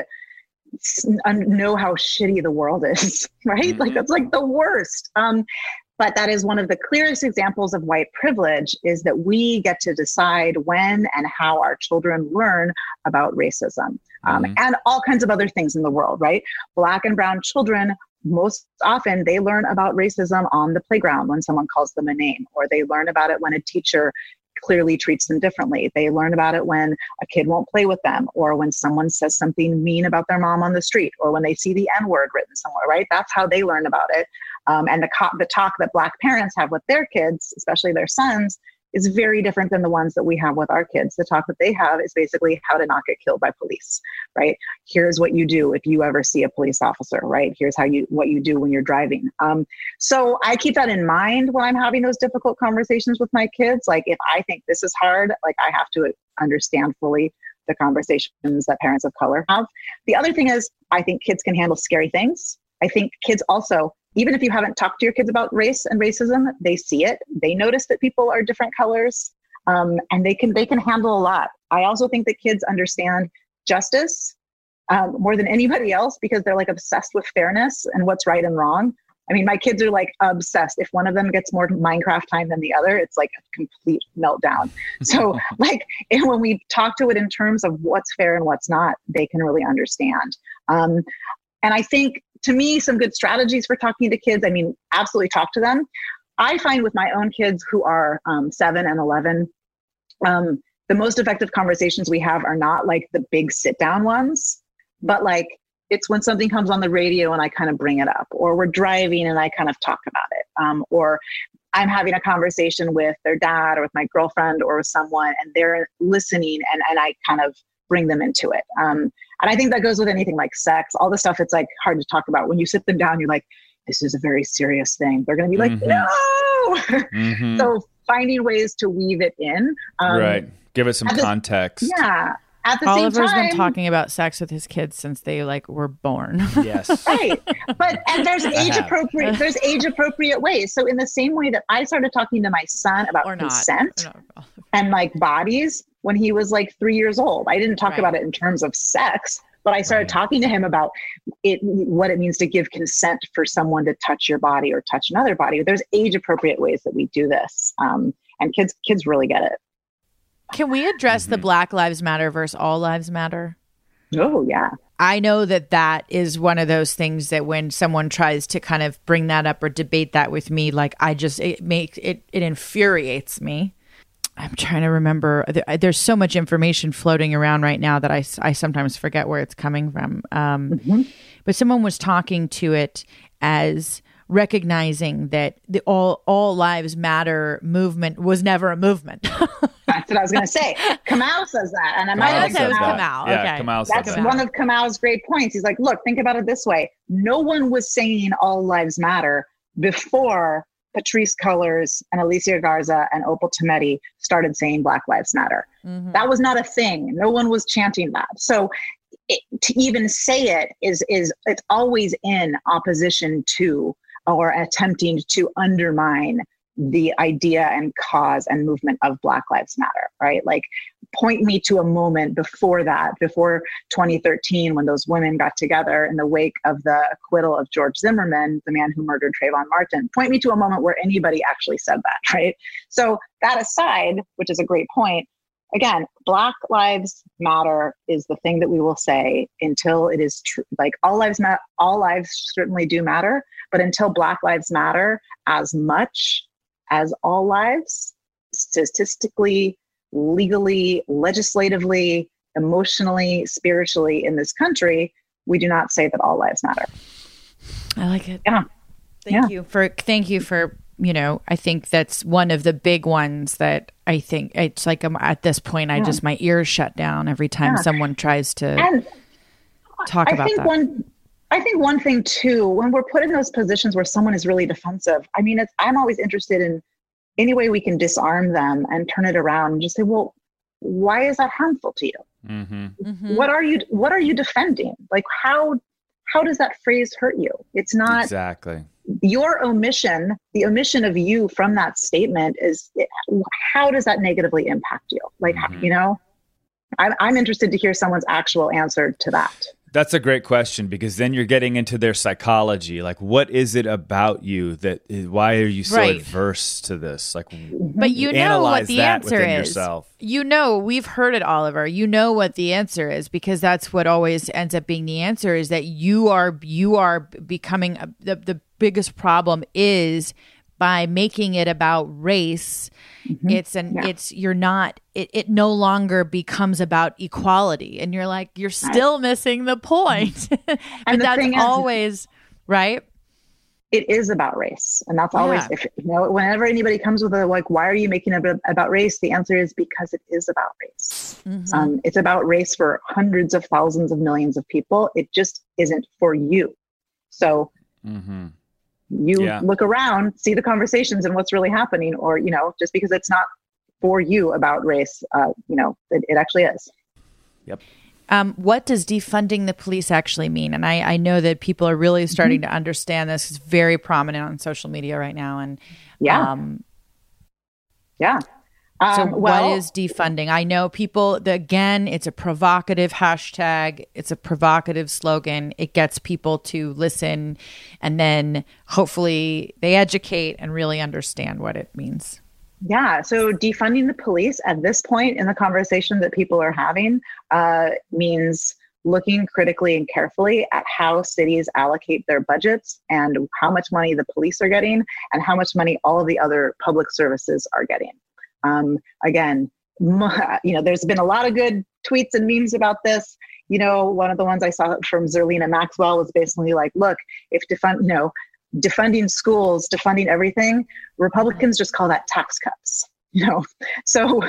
know how shitty the world is, right? Like that's like the worst. But that is one of the clearest examples of white privilege, is that we get to decide when and how our children learn about racism and all kinds of other things in the world, right? Black and brown children, most often they learn about racism on the playground when someone calls them a name, or they learn about it when a teacher clearly treats them differently. They learn about it when a kid won't play with them, or when someone says something mean about their mom on the street, or when they see the N-word written somewhere, right? That's how they learn about it. And the talk that Black parents have with their kids, especially their sons, is very different than the ones that we have with our kids. The talk that they have is basically how to not get killed by police, right? Here's what you do if you ever see a police officer, right? Here's what you do when you're driving. So I keep that in mind when I'm having those difficult conversations with my kids. Like if I think this is hard, like I have to understand fully the conversations that parents of color have. The other thing is, I think kids can handle scary things. I think kids also, even if you haven't talked to your kids about race and racism, they see it. They notice that people are different colors, and they can handle a lot. I also think that kids understand justice more than anybody else, because they're like obsessed with fairness and what's right and wrong. I mean, my kids are like obsessed. If one of them gets more Minecraft time than the other, it's like a complete meltdown. So like, and when we talk to it in terms of what's fair and what's not, they can really understand. And I think, to me, some good strategies for talking to kids, I mean, absolutely talk to them. I find with my own kids who are 7 and 11, the most effective conversations we have are not like the big sit down ones, but like it's when something comes on the radio and I kind of bring it up, or we're driving and I kind of talk about it, or I'm having a conversation with their dad or with my girlfriend or with someone, and they're listening, and I kind of bring them into it. And I think that goes with anything like sex, all the stuff it's like hard to talk about. When you sit them down, you're like, this is a very serious thing. They're going to be like, no. So finding ways to weave it in. Right. Give it some context. Yeah. At the Oliver's same time, been talking about sex with his kids since they like were born. Yes. Right. And there's age appropriate ways. So in the same way that I started talking to my son about consent and like bodies when he was like 3 years old, I didn't talk about it in terms of sex, but I started talking to him about what it means to give consent for someone to touch your body or touch another body. There's age appropriate ways that we do this. And kids really get it. Can we address the Black Lives Matter versus All Lives Matter? Oh, yeah. I know that is one of those things that when someone tries to kind of bring that up or debate that with me, like it infuriates me. I'm trying to remember. There's so much information floating around right now that I sometimes forget where it's coming from. But someone was talking to it as recognizing that the all lives matter movement was never a movement. That's what I was going to say. Kamau says that. And I might have said Kamau. Yeah, okay. Kamau said That's one of Kamau's great points. He's like, look, think about it this way. No one was saying all lives matter before Patrisse Cullors and Alicia Garza and Opal Tometi started saying Black Lives Matter. That was not a thing. No one was chanting that. So to even say it is it's always in opposition to or attempting to undermine the idea and cause and movement of Black Lives Matter, right? Like, point me to a moment before that, before 2013, when those women got together in the wake of the acquittal of George Zimmerman, the man who murdered Trayvon Martin. Point me to a moment where anybody actually said that, right? So that aside, which is a great point, again, Black Lives Matter is the thing that we will say until it is true. Like, all lives matter, all lives certainly do matter, but until Black Lives Matter as much as all lives, statistically, legally, legislatively, emotionally, spiritually in this country, we do not say that all lives matter. I like it. Yeah. Thank you for, you know, I think that's one of the big ones that I think it's like at this point, my ears shut down every time someone tries to talk about that. I think one thing too, when we're put in those positions where someone is really defensive, I mean, I'm always interested in any way we can disarm them and turn it around and just say, well, why is that harmful to you? Mm-hmm. Mm-hmm. What are you defending? Like, how does that phrase hurt you? It's not exactly your omission. The omission of you from that statement how does that negatively impact you? Like, you know, I'm interested to hear someone's actual answer to that. That's a great question, because then you're getting into their psychology. Like, what is it about you why are you so adverse to this? Like, but you know what the answer is. Yourself. You know, we've heard it, Oliver. You know what the answer is, because that's what always ends up being the answer, is that you are becoming the biggest problem is by making it about race. It no longer becomes about equality, and you're like, you're still missing the point. But that's always right. It is about race, and that's always, if you know, whenever anybody comes with why are you making it about race? The answer is because it is about race. Mm-hmm. It's about race for hundreds of thousands of millions of people. It just isn't for you. So. Mm-hmm. You look around, see the conversations and what's really happening, or, you know, just because it's not for you about race, you know, it actually is. Yep. What does defunding the police actually mean? And I know that people are really starting to understand this. It's very prominent on social media right now. And what is defunding? I know people, again, it's a provocative hashtag. It's a provocative slogan. It gets people to listen, and then hopefully they educate and really understand what it means. Yeah. So defunding the police at this point in the conversation that people are having means looking critically and carefully at how cities allocate their budgets and how much money the police are getting and how much money all of the other public services are getting. Again, you know, there's been a lot of good tweets and memes about this. You know, one of the ones I saw from Zerlina Maxwell was basically like, look, if defunding schools, defunding everything, Republicans just call that tax cuts. You know, so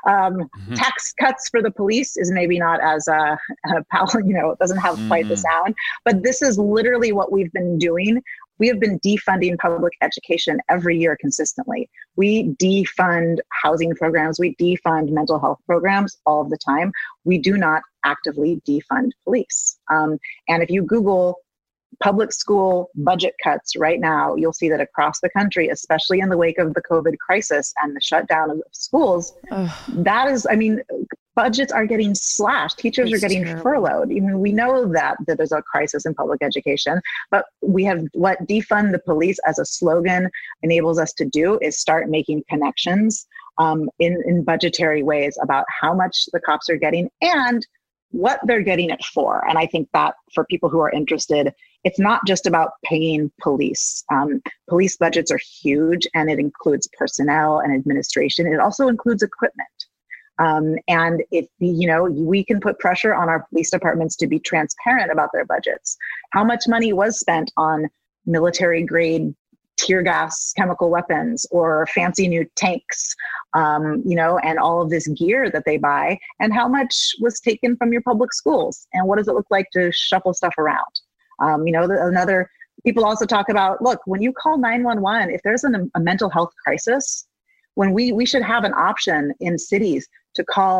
tax cuts for the police is maybe not as you know, it doesn't have quite the sound, but this is literally what we've been doing. We have been defunding public education every year consistently. We defund housing programs. We defund mental health programs all of the time. We do not actively defund police. And if you Google public school budget cuts right now, you'll see that across the country, especially in the wake of the COVID crisis and the shutdown of schools, that is, I mean, budgets are getting slashed. Teachers are getting furloughed. I mean, we know that there's a crisis in public education, but we have what defund the police as a slogan enables us to do is start making connections in budgetary ways about how much the cops are getting and what they're getting it for. And I think that for people who are interested, it's not just about paying police. Police budgets are huge, and it includes personnel and administration. It also includes equipment. And if, you know, we can put pressure on our police departments to be transparent about their budgets. How much money was spent on military grade tear gas, chemical weapons, or fancy new tanks, you know, and all of this gear that they buy, and how much was taken from your public schools, and what does it look like to shuffle stuff around? You know, people also talk about, look, when you call 911, if there's a mental health crisis, when we should have an option in cities to call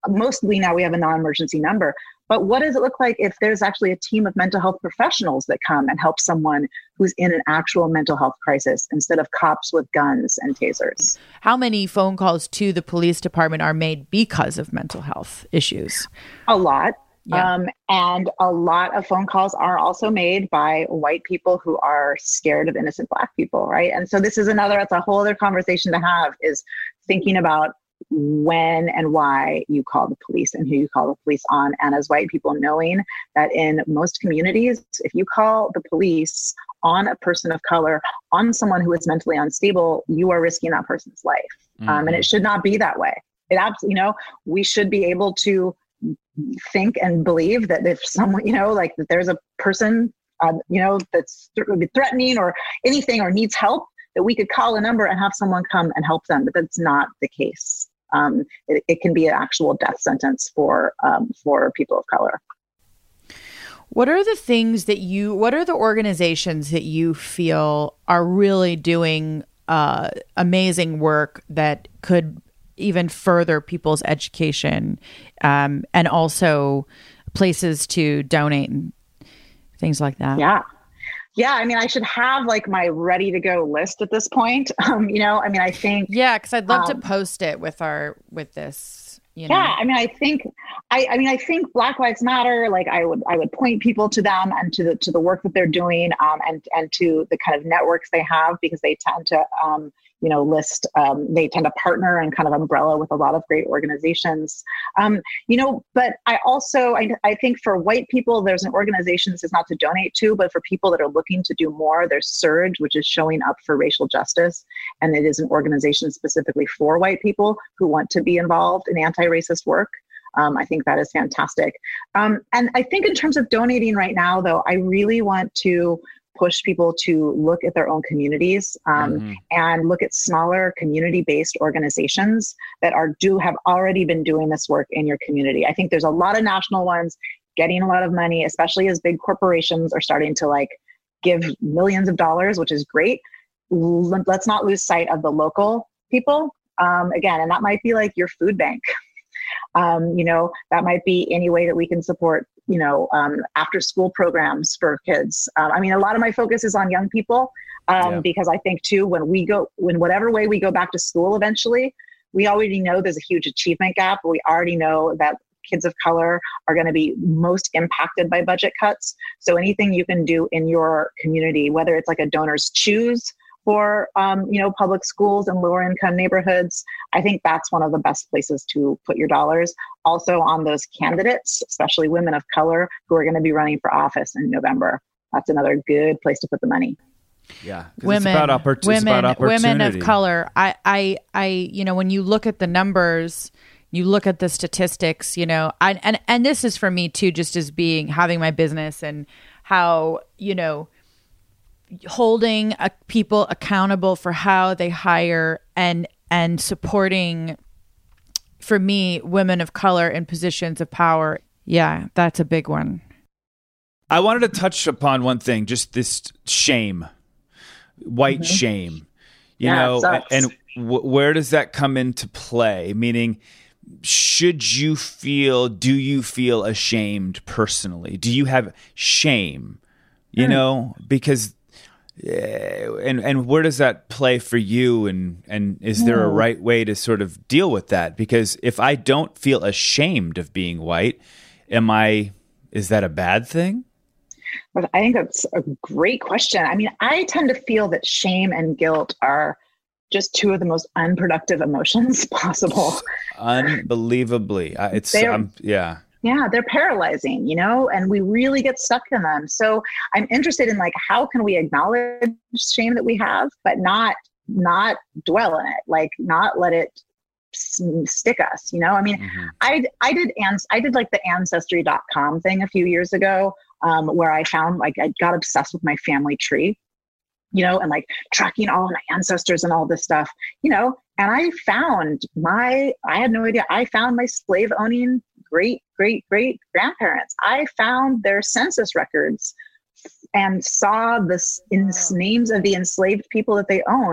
mostly now we have a non-emergency number. But what does it look like if there's actually a team of mental health professionals that come and help someone who's in an actual mental health crisis instead of cops with guns and tasers? How many phone calls to the police department are made because of mental health issues? A lot. Yeah. And a lot of phone calls are also made by white people who are scared of innocent Black people, right? And so it's a whole other conversation to have, is thinking about when and why you call the police and who you call the police on. And as white people, knowing that in most communities, if you call the police on a person of color, on someone who is mentally unstable, you are risking that person's life. And it should not be that way. It absolutely, we should be able to think and believe that if someone, that there's a person, that's threatening or anything or needs help, that we could call a number and have someone come and help them. But that's not the case. It can be an actual death sentence for people of color. What are the organizations that you feel are really doing amazing work that could even further people's education, and also places to donate and things like that? Yeah. I mean, I should have my ready to go list at this point. I think. Yeah. Cause I'd love to post it with this, Yeah. I think Black Lives Matter, I would point people to them and to the work that they're doing, and to the kind of networks they have, because they tend to, they tend to partner and kind of umbrella with a lot of great organizations. But I think for white people, there's an organization, this is not to donate to, but for people that are looking to do more, there's Surge, which is showing up for racial justice. And it is an organization specifically for white people who want to be involved in anti-racist work. I think that is fantastic. And I think in terms of donating right now, though, I really want to push people to look at their own communities, and look at smaller community-based organizations that have already been doing this work in your community. I think there's a lot of national ones getting a lot of money, especially as big corporations are starting to give millions of dollars, which is great. Let's not lose sight of the local people. Again, and that might be your food bank. That might be any way that we can support, after school programs for kids. A lot of my focus is on young people, because I think too, when whatever way we go back to school eventually, we already know there's a huge achievement gap. We already know that kids of color are going to be most impacted by budget cuts. So anything you can do in your community, whether it's a Donors Choose for, public schools and lower income neighborhoods, I think that's one of the best places to put your dollars. Also on those candidates, especially women of color who are going to be running for office in November. That's another good place to put the money. Yeah. Women of color. I when you look at the numbers, you look at the statistics, and this is for me too, just as having my business and how, holding people accountable for how they hire and supporting, for me, women of color in positions of power. Yeah, that's a big one. I wanted to touch upon one thing, just this shame, white shame, and where does that come into play? Meaning, do you feel ashamed personally? Do you have shame? Because and where does that play for you? And is there a right way to sort of deal with that? Because if I don't feel ashamed of being white, is that a bad thing? I think that's a great question. I tend to feel that shame and guilt are just two of the most unproductive emotions possible. Unbelievably. Yeah, they're paralyzing, and we really get stuck in them. So I'm interested in how can we acknowledge shame that we have, but not dwell in it, not let it stick us, I did the ancestry.com thing a few years ago, where I found I got obsessed with my family tree, and tracking all of my ancestors and all this stuff, and I had no idea. I found my slave owning great grandparents. I found their census records and saw names of the enslaved people that they owned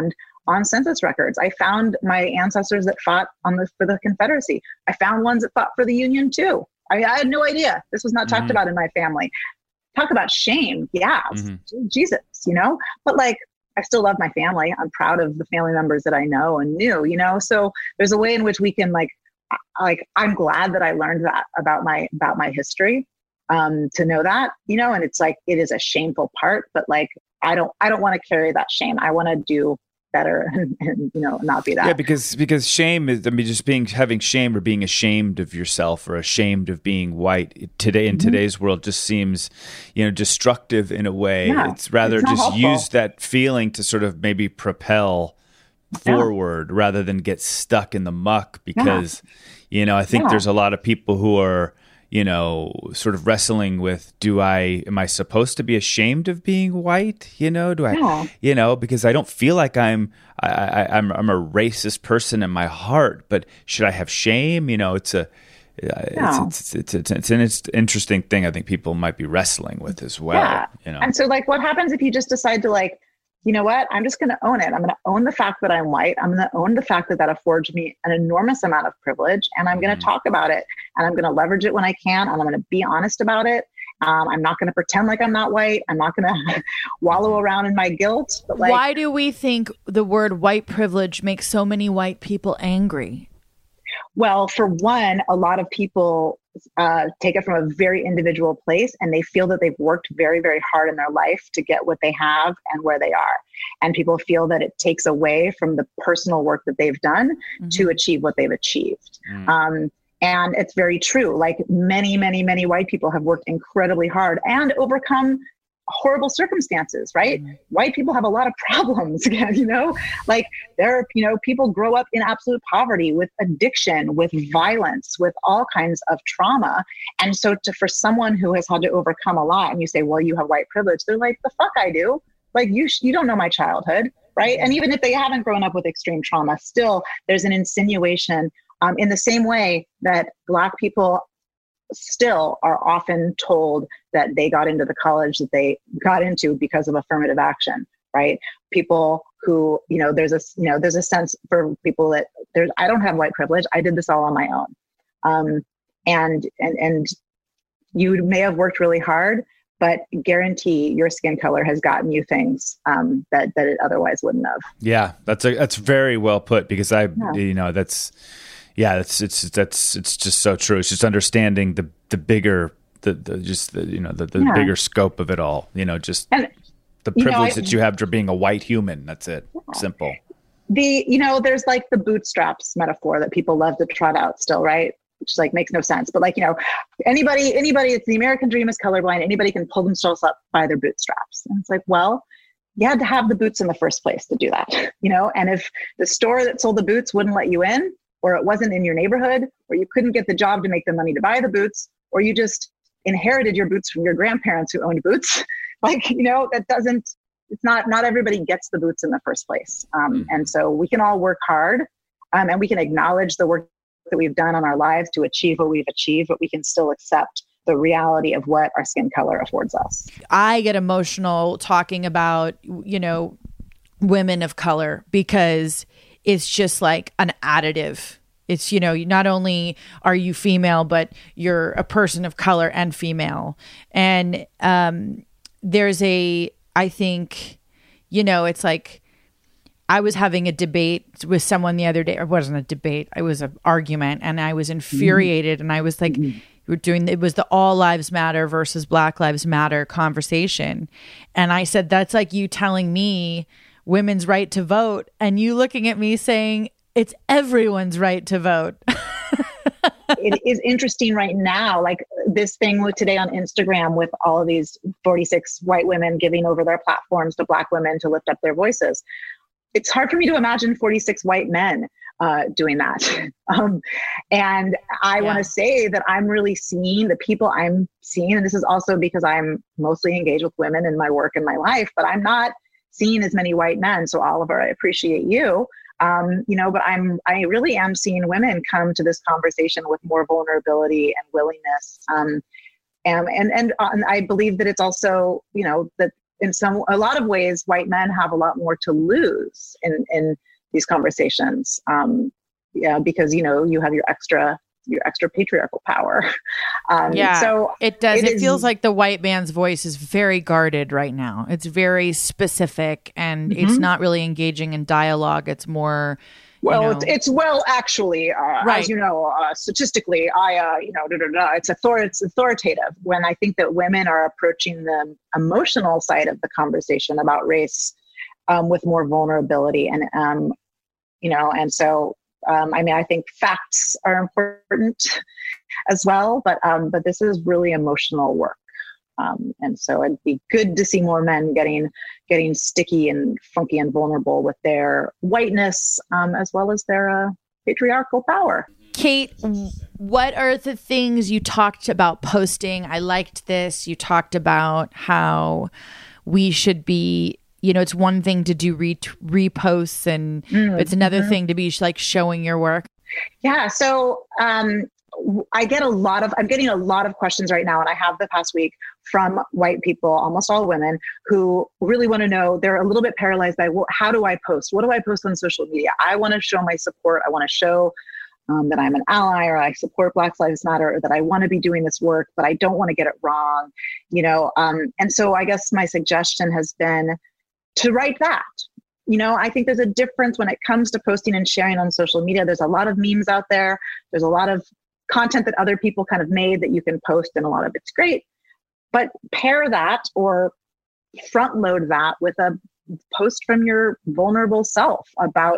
on census records. I found my ancestors that fought for the Confederacy. I found ones that fought for the Union too. I had no idea. This was not talked about in my family. Talk about shame. Yeah. Jesus, but like, I still love my family. I'm proud of the family members that I know and knew, so there's a way in which we can I'm glad that I learned that about my history, to know that, and it's like, it is a shameful part, but like, I don't want to carry that shame. I want to do better and not be that. Yeah, because shame is, just having shame or being ashamed of yourself or ashamed of being white today in today's world just seems, destructive in a way. Yeah, it's rather just helpful. Use that feeling to sort of maybe propel forward rather than get stuck in the muck because, I think there's a lot of people who are, sort of wrestling with, am I supposed to be ashamed of being white? Because I don't feel like I'm a racist person in my heart, but should I have shame? It's an interesting thing I think people might be wrestling with as well. Yeah. And so like, what happens if you just decide to like, you know what? I'm just going to own it. I'm going to own the fact that I'm white. I'm going to own the fact that affords me an enormous amount of privilege. And I'm going to talk about it. And I'm going to leverage it when I can. And I'm going to be honest about it. I'm not going to pretend like I'm not white. I'm not going to wallow around in my guilt. But why do we think the word white privilege makes so many white people angry? Well, for one, a lot of people take it from a very individual place, and they feel that they've worked very, very hard in their life to get what they have and where they are. And people feel that it takes away from the personal work that they've done to achieve what they've achieved. And it's very true. Like many, many, many white people have worked incredibly hard and overcome horrible circumstances, right? White people have a lot of problems, like there are, people grow up in absolute poverty with addiction, with violence, with all kinds of trauma. And so for someone who has had to overcome a lot and you say, well, you have white privilege, they're like, the fuck I do. Like you don't know my childhood, right? And even if they haven't grown up with extreme trauma, still there's an insinuation in the same way that Black people still are often told that they got into the college that they got into because of affirmative action, right? People who, there's a sense for people that I don't have white privilege. I did this all on my own. And you may have worked really hard, but guarantee your skin color has gotten you things that it otherwise wouldn't have. Yeah, that's very well put because it's just so true. It's just understanding the bigger, the bigger scope of it all, just the privilege that you have for being a white human. That's it. Yeah. Simple. There's like the bootstraps metaphor that people love to trot out still, right? Which like makes no sense. But like, anybody, it's the American dream is colorblind. Anybody can pull themselves up by their bootstraps. And it's like, well, you had to have the boots in the first place to do that, and if the store that sold the boots wouldn't let you in, or it wasn't in your neighborhood, or you couldn't get the job to make the money to buy the boots, or you just inherited your boots from your grandparents who owned boots. It's not everybody gets the boots in the first place. And so we can all work hard and we can acknowledge the work that we've done on our lives to achieve what we've achieved, but we can still accept the reality of what our skin color affords us. I get emotional talking about, women of color because it's just like an additive. It's, not only are you female, but you're a person of color and female. And I think, it's like I was having a debate with someone the other day. It wasn't a debate. It was an argument. And I was infuriated. And I was like, it was the All Lives Matter versus Black Lives Matter conversation. And I said, that's like you telling me women's right to vote and you looking at me saying it's everyone's right to vote. It is interesting right now, like this thing with today on Instagram with all of these 46 white women giving over their platforms to Black women to lift up their voices. It's hard for me to imagine 46 white men doing that. And I want to say that I'm really seeing the people I'm seeing, and this is also because I'm mostly engaged with women in my work and my life, but I'm not seeing as many white men. So Oliver, I appreciate you. But I really am seeing women come to this conversation with more vulnerability and willingness. And I believe that it's also, that a lot of ways, white men have a lot more to lose in these conversations. Because, you have your extra patriarchal power. So it does. It feels like the white man's voice is very guarded right now. It's very specific, and it's not really engaging in dialogue. It's more, actually, right. As you know, statistically, it's authoritative. When I think that women are approaching the emotional side of the conversation about race with more vulnerability, and and so. I think facts are important as well, but this is really emotional work. And so it'd be good to see more men getting sticky and funky and vulnerable with their whiteness, as well as their patriarchal power. Kate, what are the things you talked about posting? I liked this. You talked about how we should be, it's one thing to do reposts, and it's another thing to be like showing your work. Yeah. So I'm getting a lot of questions right now, and I have the past week from white people, almost all women, who really want to know. They're a little bit paralyzed by, well, how do I post? What do I post on social media? I want to show my support. I want to show that I'm an ally, or I support Black Lives Matter, or that I want to be doing this work, but I don't want to get it wrong. And so I guess my suggestion has been to write that. I think there's a difference when it comes to posting and sharing on social media. There's a lot of memes out there. There's a lot of content that other people kind of made that you can post, and a lot of it's great. But pair that or front load that with a post from your vulnerable self about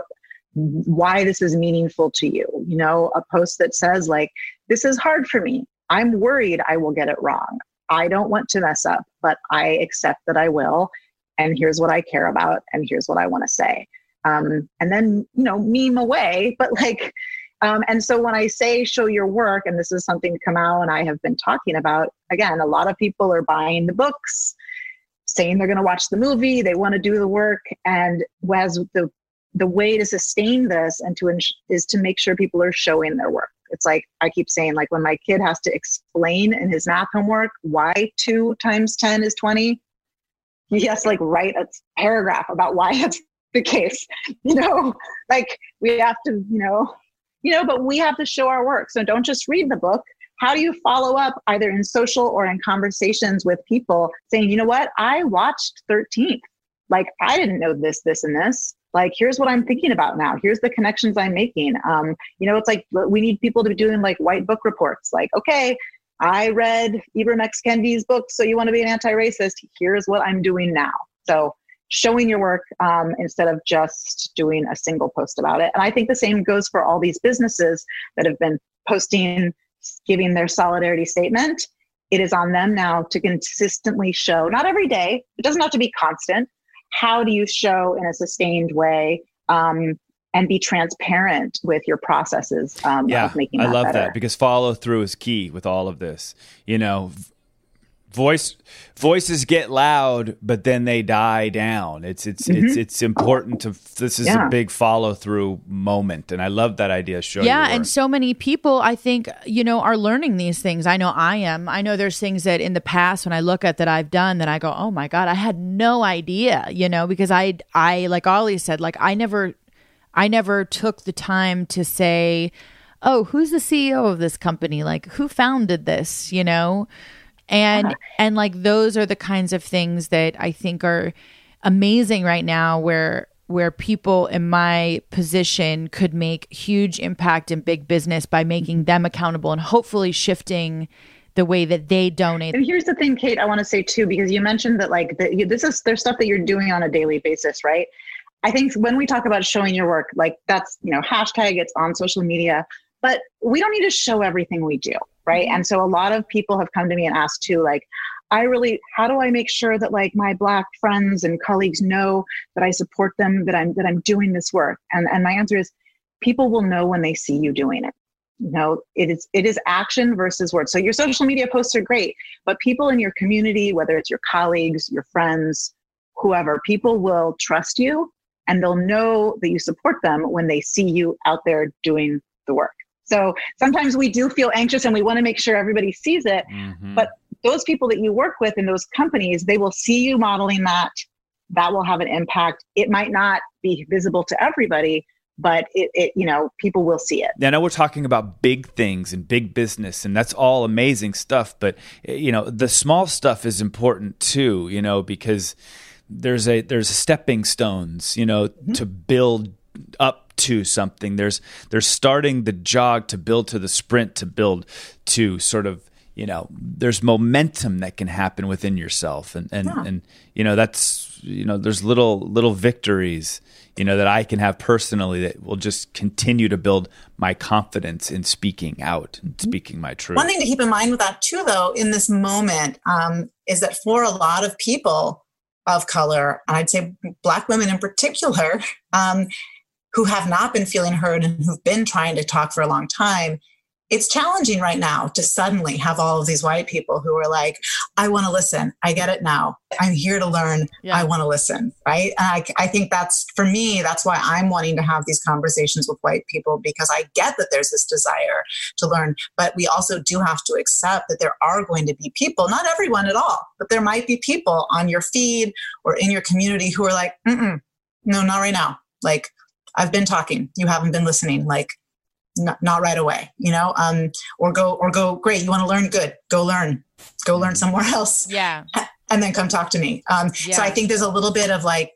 why this is meaningful to you. A post that says, like, this is hard for me. I'm worried I will get it wrong. I don't want to mess up, but I accept that I will. And here's what I care about, and here's what I want to say. And then, meme away, but and so when I say show your work, and this is something Kamau and I have been talking about, again, a lot of people are buying the books, saying they're going to watch the movie, they want to do the work. And as the way to sustain this and is to make sure people are showing their work. It's like, I keep saying, like, when my kid has to explain in his math homework why 2 times 10 is 20, he has to write a paragraph about why that's the case. We have to, but we have to show our work. So don't just read the book. How do you follow up either in social or in conversations with people saying, you know what, I watched 13th. I didn't know this, and this. Here's what I'm thinking about now. Here's the connections I'm making. It's like, we need people to be doing white book reports. Okay, I read Ibram X. Kendi's book, so you want to be an anti-racist. Here's what I'm doing now. So showing your work instead of just doing a single post about it. And I think the same goes for all these businesses that have been posting, giving their solidarity statement. It is on them now to consistently show, not every day, it doesn't have to be constant. How do you show in a sustained way and be transparent with your processes of making that I love better. that, because follow through is key with all of this. Voices get loud, but then they die down. It's important to. This is a big follow through moment, and I love that idea. And so many people, I think, are learning these things. I know I am. I know there's things that in the past when I look at that I've done that I go, oh my God, I had no idea. Because I like Ollie said, I never took the time to say, oh, who's the CEO of this company? Who founded this? And those are the kinds of things that I think are amazing right now, where people in my position could make huge impact in big business by making them accountable and hopefully shifting the way that they donate. And here's the thing, Kate, I want to say too, because you mentioned that there's stuff that you're doing on a daily basis, right? I think when we talk about showing your work, that's, hashtag, it's on social media, but we don't need to show everything we do. Right. And so a lot of people have come to me and asked too, how do I make sure that my Black friends and colleagues know that I support them, that I'm doing this work? And my answer is, people will know when they see you doing it. It is action versus words. So your social media posts are great, but people in your community, whether it's your colleagues, your friends, whoever, people will trust you, and they'll know that you support them when they see you out there doing the work. So sometimes we do feel anxious and we want to make sure everybody sees it, but those people that you work with in those companies, they will see you modeling that. That will have an impact. It might not be visible to everybody, but it people will see it. I know we're talking about big things and big business, and that's all amazing stuff. But the small stuff is important too. Because there's stepping stones. To build up to something. There's starting the jog to build to the sprint to build to sort of. There's momentum that can happen within yourself, and that's there's little victories that I can have personally that will just continue to build my confidence in speaking out and speaking my truth. One thing to keep in mind with that too, though, in this moment, is that for a lot of people of color, and I'd say Black women in particular, who have not been feeling heard and who've been trying to talk for a long time, it's challenging right now to suddenly have all of these white people who are like, I want to listen. I get it now. I'm here to learn. Yeah. I want to listen. Right. And I think that's, for me, that's why I'm wanting to have these conversations with white people, because I get that there's this desire to learn, but we also do have to accept that there are going to be people, not everyone at all, but there might be people on your feed or in your community who are like, no, not right now. Like, I've been talking. You haven't been listening. Like, not right away, or go, great. You want to learn? Good. Go learn somewhere else. Yeah. And then come talk to me. So I think there's a little bit of like,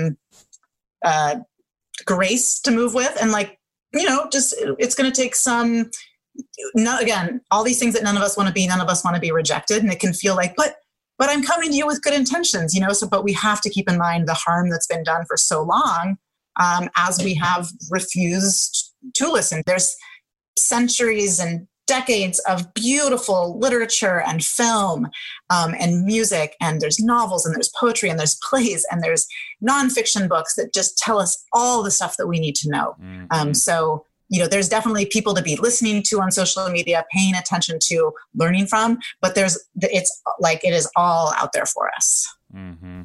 grace to move with, and like, just, it's going to take some, again, all these things that none of us want to be, none of us want to be rejected. And it can feel like, but I'm coming to you with good intentions, but we have to keep in mind the harm that's been done for so long, as we have refused to listen. There's centuries and decades of beautiful literature and film, and music, and there's novels, and there's poetry, and there's plays, and there's nonfiction books that just tell us all the stuff that we need to know. So there's definitely people to be listening to on social media, paying attention to, learning from, but it's like, it is all out there for us. Mm-hmm.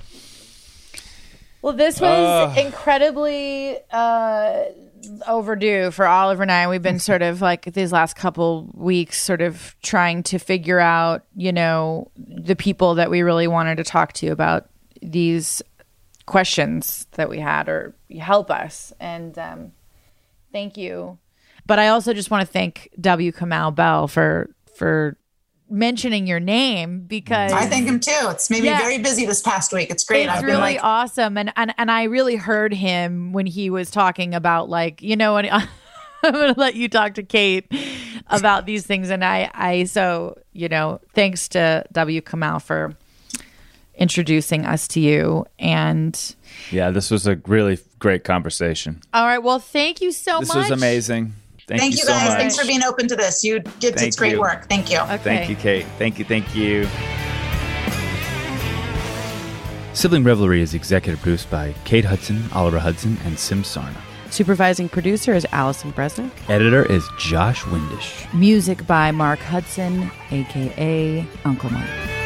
Well, this was incredibly overdue for Oliver and I. We've been sort of like these last couple weeks sort of trying to figure out, the people that we really wanted to talk to about these questions that we had, or help us. And thank you. But I also just want to thank W. Kamau Bell for mentioning your name, because I thank him too. It's made me very busy this past week. It's great. It's really awesome. And I really heard him when he was talking about I'm going to let you talk to Kate about these things. And so thanks to W. Kamau for introducing us to you. And yeah, this was a really great conversation. All right. Well, thank you so much. This was amazing. Thank you guys. so much. Thanks for being open to this. You did such great work. Thank you. Okay. Thank you, Kate. Thank you. Sibling Revelry is executive produced by Kate Hudson, Oliver Hudson, and Sim Sarna. Supervising producer is Allison Bresnick. Editor is Josh Windish. Music by Mark Hudson, a.k.a. Uncle Mark.